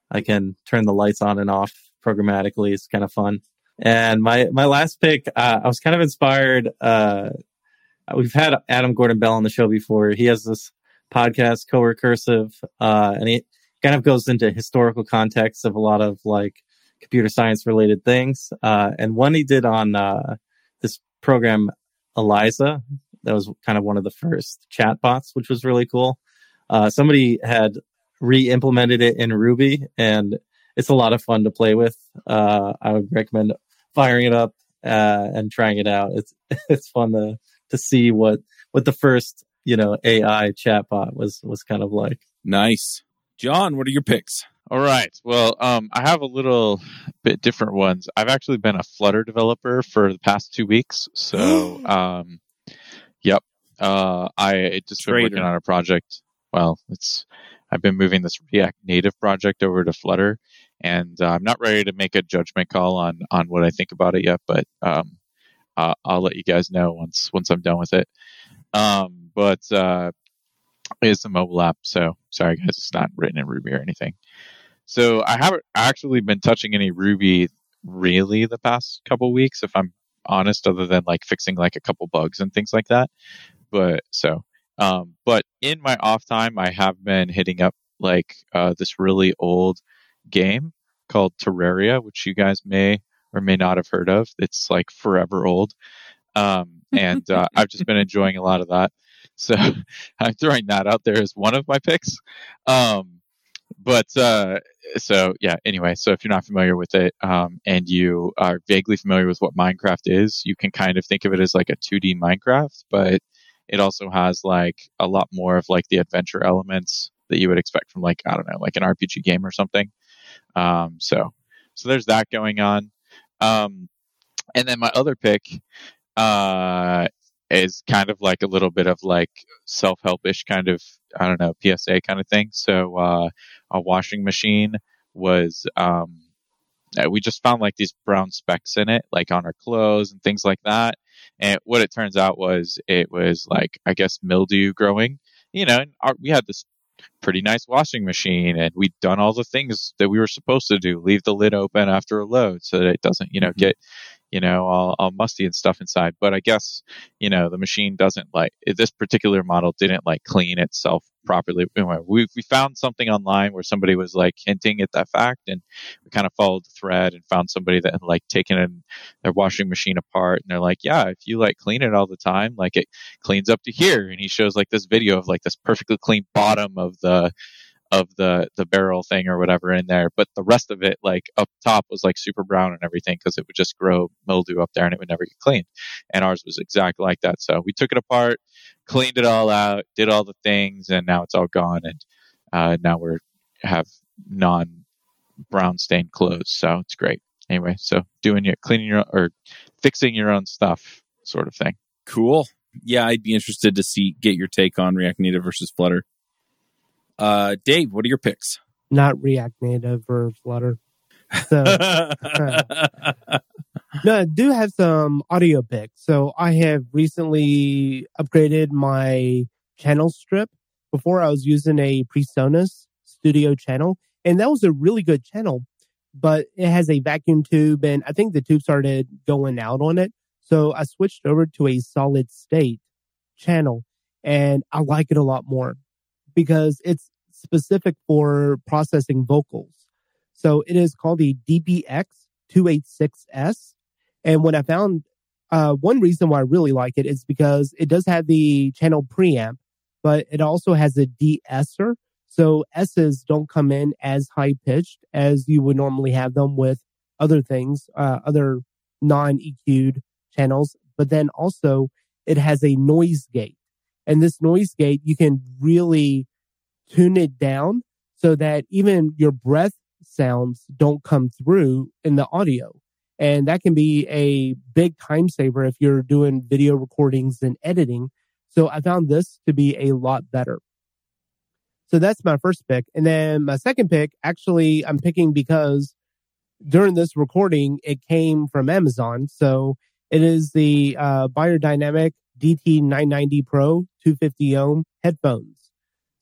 I can turn the lights on and off programmatically. It's kind of fun. And my last pick, I was kind of inspired. We've had Adam Gordon Bell on the show before. He has this podcast, Co-Recursive, and he kind of goes into historical context of a lot of like computer science related things. And one he did on this program, Eliza, that was kind of one of the first chatbots, which was really cool. Somebody had re-implemented it in Ruby, and it's a lot of fun to play with. I would recommend firing it up and trying it out. It's fun to see what the first AI chatbot was kind of like. Nice. John, what are your picks? All right. Well, I have a little bit different ones. I've actually been a Flutter developer for the past 2 weeks. So, yep. I just been working on a project. Well, I've been moving this React Native project over to Flutter, and I'm not ready to make a judgment call on what I think about it yet, but I'll let you guys know once I'm done with it. But it's a mobile app, so sorry guys, it's not written in Ruby or anything. So I haven't actually been touching any Ruby really the past couple weeks, if I'm honest, other than like fixing like a couple bugs and things like that. But in my off time, I have been hitting up like this really old game called Terraria, which you guys may or may not have heard of. It's like forever old. And I've just been enjoying a lot of that. So I'm throwing that out there as one of my picks. So yeah, anyway, so if you're not familiar with it, and you are vaguely familiar with what Minecraft is, you can kind of think of it as like a 2D Minecraft, but it also has like a lot more of like the adventure elements that you would expect from like, I don't know, like an RPG game or something. So there's that going on. And then my other pick, is kind of like a little bit of like self-help-ish kind of, I don't know, PSA kind of thing. So, a washing machine was, we just found like these brown specks in it, like on our clothes and things like that. And what it turns out was it was like, I guess, mildew growing, and we had this pretty nice washing machine, and we'd done all the things that we were supposed to do, leave the lid open after a load so that it doesn't, get, all musty and stuff inside. But I guess, the machine doesn't this particular model didn't like clean itself properly. We found something online where somebody was like hinting at that fact, and we kind of followed the thread and found somebody that had like taken their washing machine apart, and they're like, yeah, if you like clean it all the time, like it cleans up to here. And he shows like this video of like this perfectly clean bottom of the barrel thing or whatever in there, but the rest of it, like up top, was like super brown and everything because it would just grow mildew up there and it would never get cleaned. And ours was exactly like that. So we took it apart, cleaned it all out, did all the things, and now it's all gone. And now we have non-brown stained clothes, so it's great. Anyway, so fixing your own stuff, sort of thing. Cool. Yeah, I'd be interested to get your take on React Native versus Flutter. Dave, what are your picks? Not React Native or Flutter. So, no, I do have some audio picks. So I have recently upgraded my channel strip. Before I was using a PreSonus Studio channel, and that was a really good channel, but it has a vacuum tube, and I think the tube started going out on it. So I switched over to a solid state channel, and I like it a lot more, because it's specific for processing vocals. So it is called the DBX286S. And when I found, one reason why I really like it is because it does have the channel preamp, but it also has a de-esser. So S's don't come in as high pitched as you would normally have them with other things, other non-EQ'd channels. But then also it has a noise gate. And this noise gate, you can really tune it down so that even your breath sounds don't come through in the audio. And that can be a big time saver if you're doing video recordings and editing. So I found this to be a lot better. So that's my first pick. And then my second pick, actually, I'm picking because during this recording, it came from Amazon. So it is the Beyerdynamic DT990 Pro 250 ohm headphones.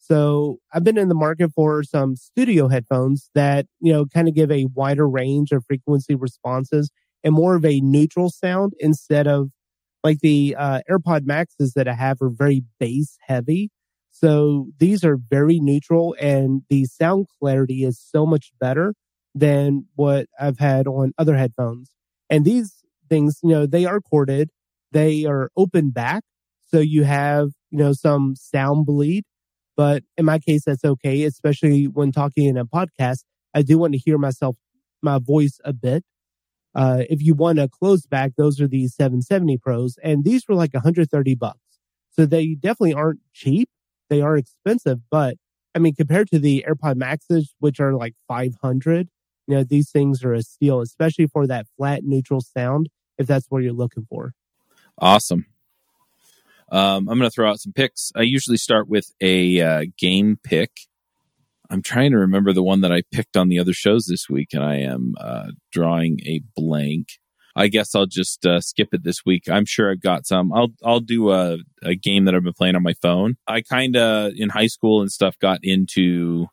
So I've been in the market for some studio headphones that, kind of give a wider range of frequency responses and more of a neutral sound instead of like the AirPod Maxes that I have are very bass heavy. So these are very neutral and the sound clarity is so much better than what I've had on other headphones. And these things, they are corded. They are open back. So you have, some sound bleed. But in my case, that's okay, especially when talking in a podcast. I do want to hear my voice a bit. If you want a closed back, those are the 770 Pros. And these were like $130. So they definitely aren't cheap. They are expensive. But I mean, compared to the AirPod Maxes, which are like $500, these things are a steal, especially for that flat neutral sound, if that's what you're looking for. Awesome. I'm going to throw out some picks. I usually start with a game pick. I'm trying to remember the one that I picked on the other shows this week, and I am drawing a blank. I guess I'll just skip it this week. I'm sure I've got some. I'll do a game that I've been playing on my phone. I kind of, in high school and stuff, got into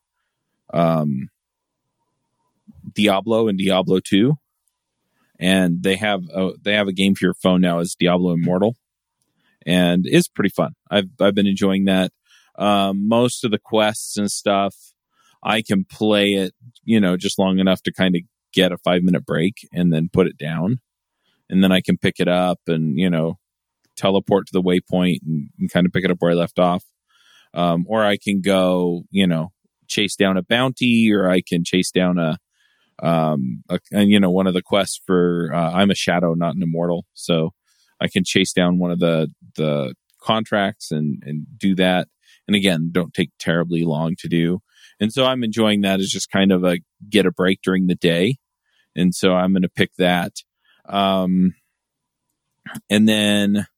Diablo and Diablo 2. And they have a game for your phone now as Diablo Immortal. And it's pretty fun. I've been enjoying that. Most of the quests and stuff, I can play it, just long enough to kind of get a 5-minute break and then put it down. And then I can pick it up and, teleport to the waypoint and kind of pick it up where I left off. Or I can go, chase down a bounty, or I can chase down one of the quests for, I'm a shadow, not an immortal. So I can chase down one of the contracts and do that. And again, don't take terribly long to do. And so I'm enjoying that as just kind of get a break during the day. And so I'm going to pick that. And then,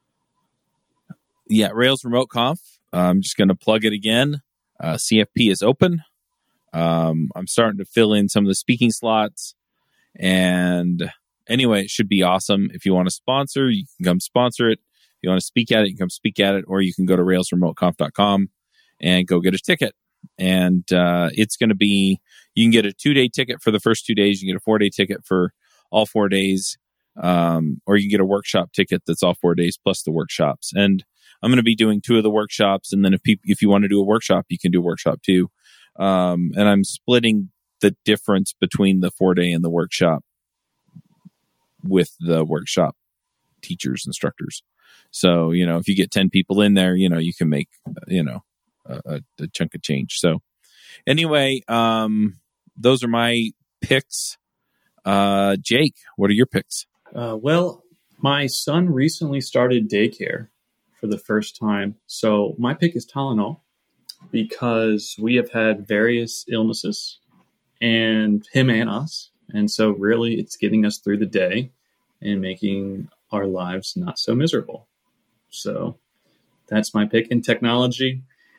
Rails Remote Conf. I'm just going to plug it again. CFP is open. I'm starting to fill in some of the speaking slots. And anyway, it should be awesome. If you want to sponsor, you can come sponsor it. If you want to speak at it, you can come speak at it, or you can go to railsremoteconf.com and go get a ticket. And it's going to be, you can get a 2-day ticket for the first 2 days. You can get a 4-day ticket for all 4 days. Or you can get a workshop ticket that's all 4 days plus the workshops. And I'm going to be doing 2 of the workshops. And then if you want to do a workshop, you can do a workshop too. And I'm splitting the difference between the 4-day and the workshop with the workshop teachers, instructors. So, if you get 10 people in there, you can make, a chunk of change. So anyway, those are my picks. Jake, what are your picks? Well, my son recently started daycare for the first time. So my pick is Tylenol, because we have had various illnesses, and him and us. And so really it's getting us through the day and making our lives not so miserable. So that's my pick. In technology,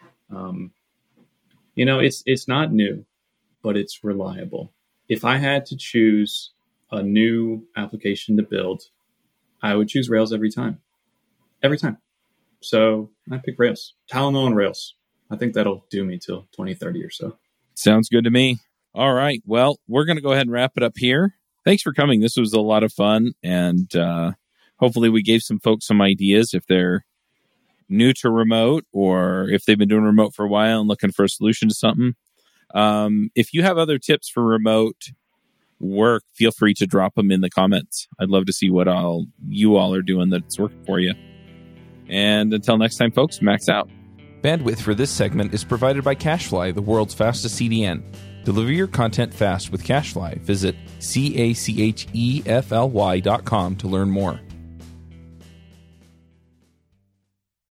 it's not new, but it's reliable. If I had to choose a new application to build, I would choose Rails every time. Every time. So I pick Rails. Tylenol and Rails. I think that'll do me till 2030 or so. Sounds good to me. All right. Well, we're going to go ahead and wrap it up here. Thanks for coming. This was a lot of fun. And hopefully we gave some folks some ideas if they're new to remote, or if they've been doing remote for a while and looking for a solution to something. If you have other tips for remote work, feel free to drop them in the comments. I'd love to see what you all are doing that's working for you. And until next time, folks, Max out. Bandwidth for this segment is provided by CacheFly, the world's fastest CDN. Deliver your content fast with CacheFly. Visit CACHEFLY.com to learn more.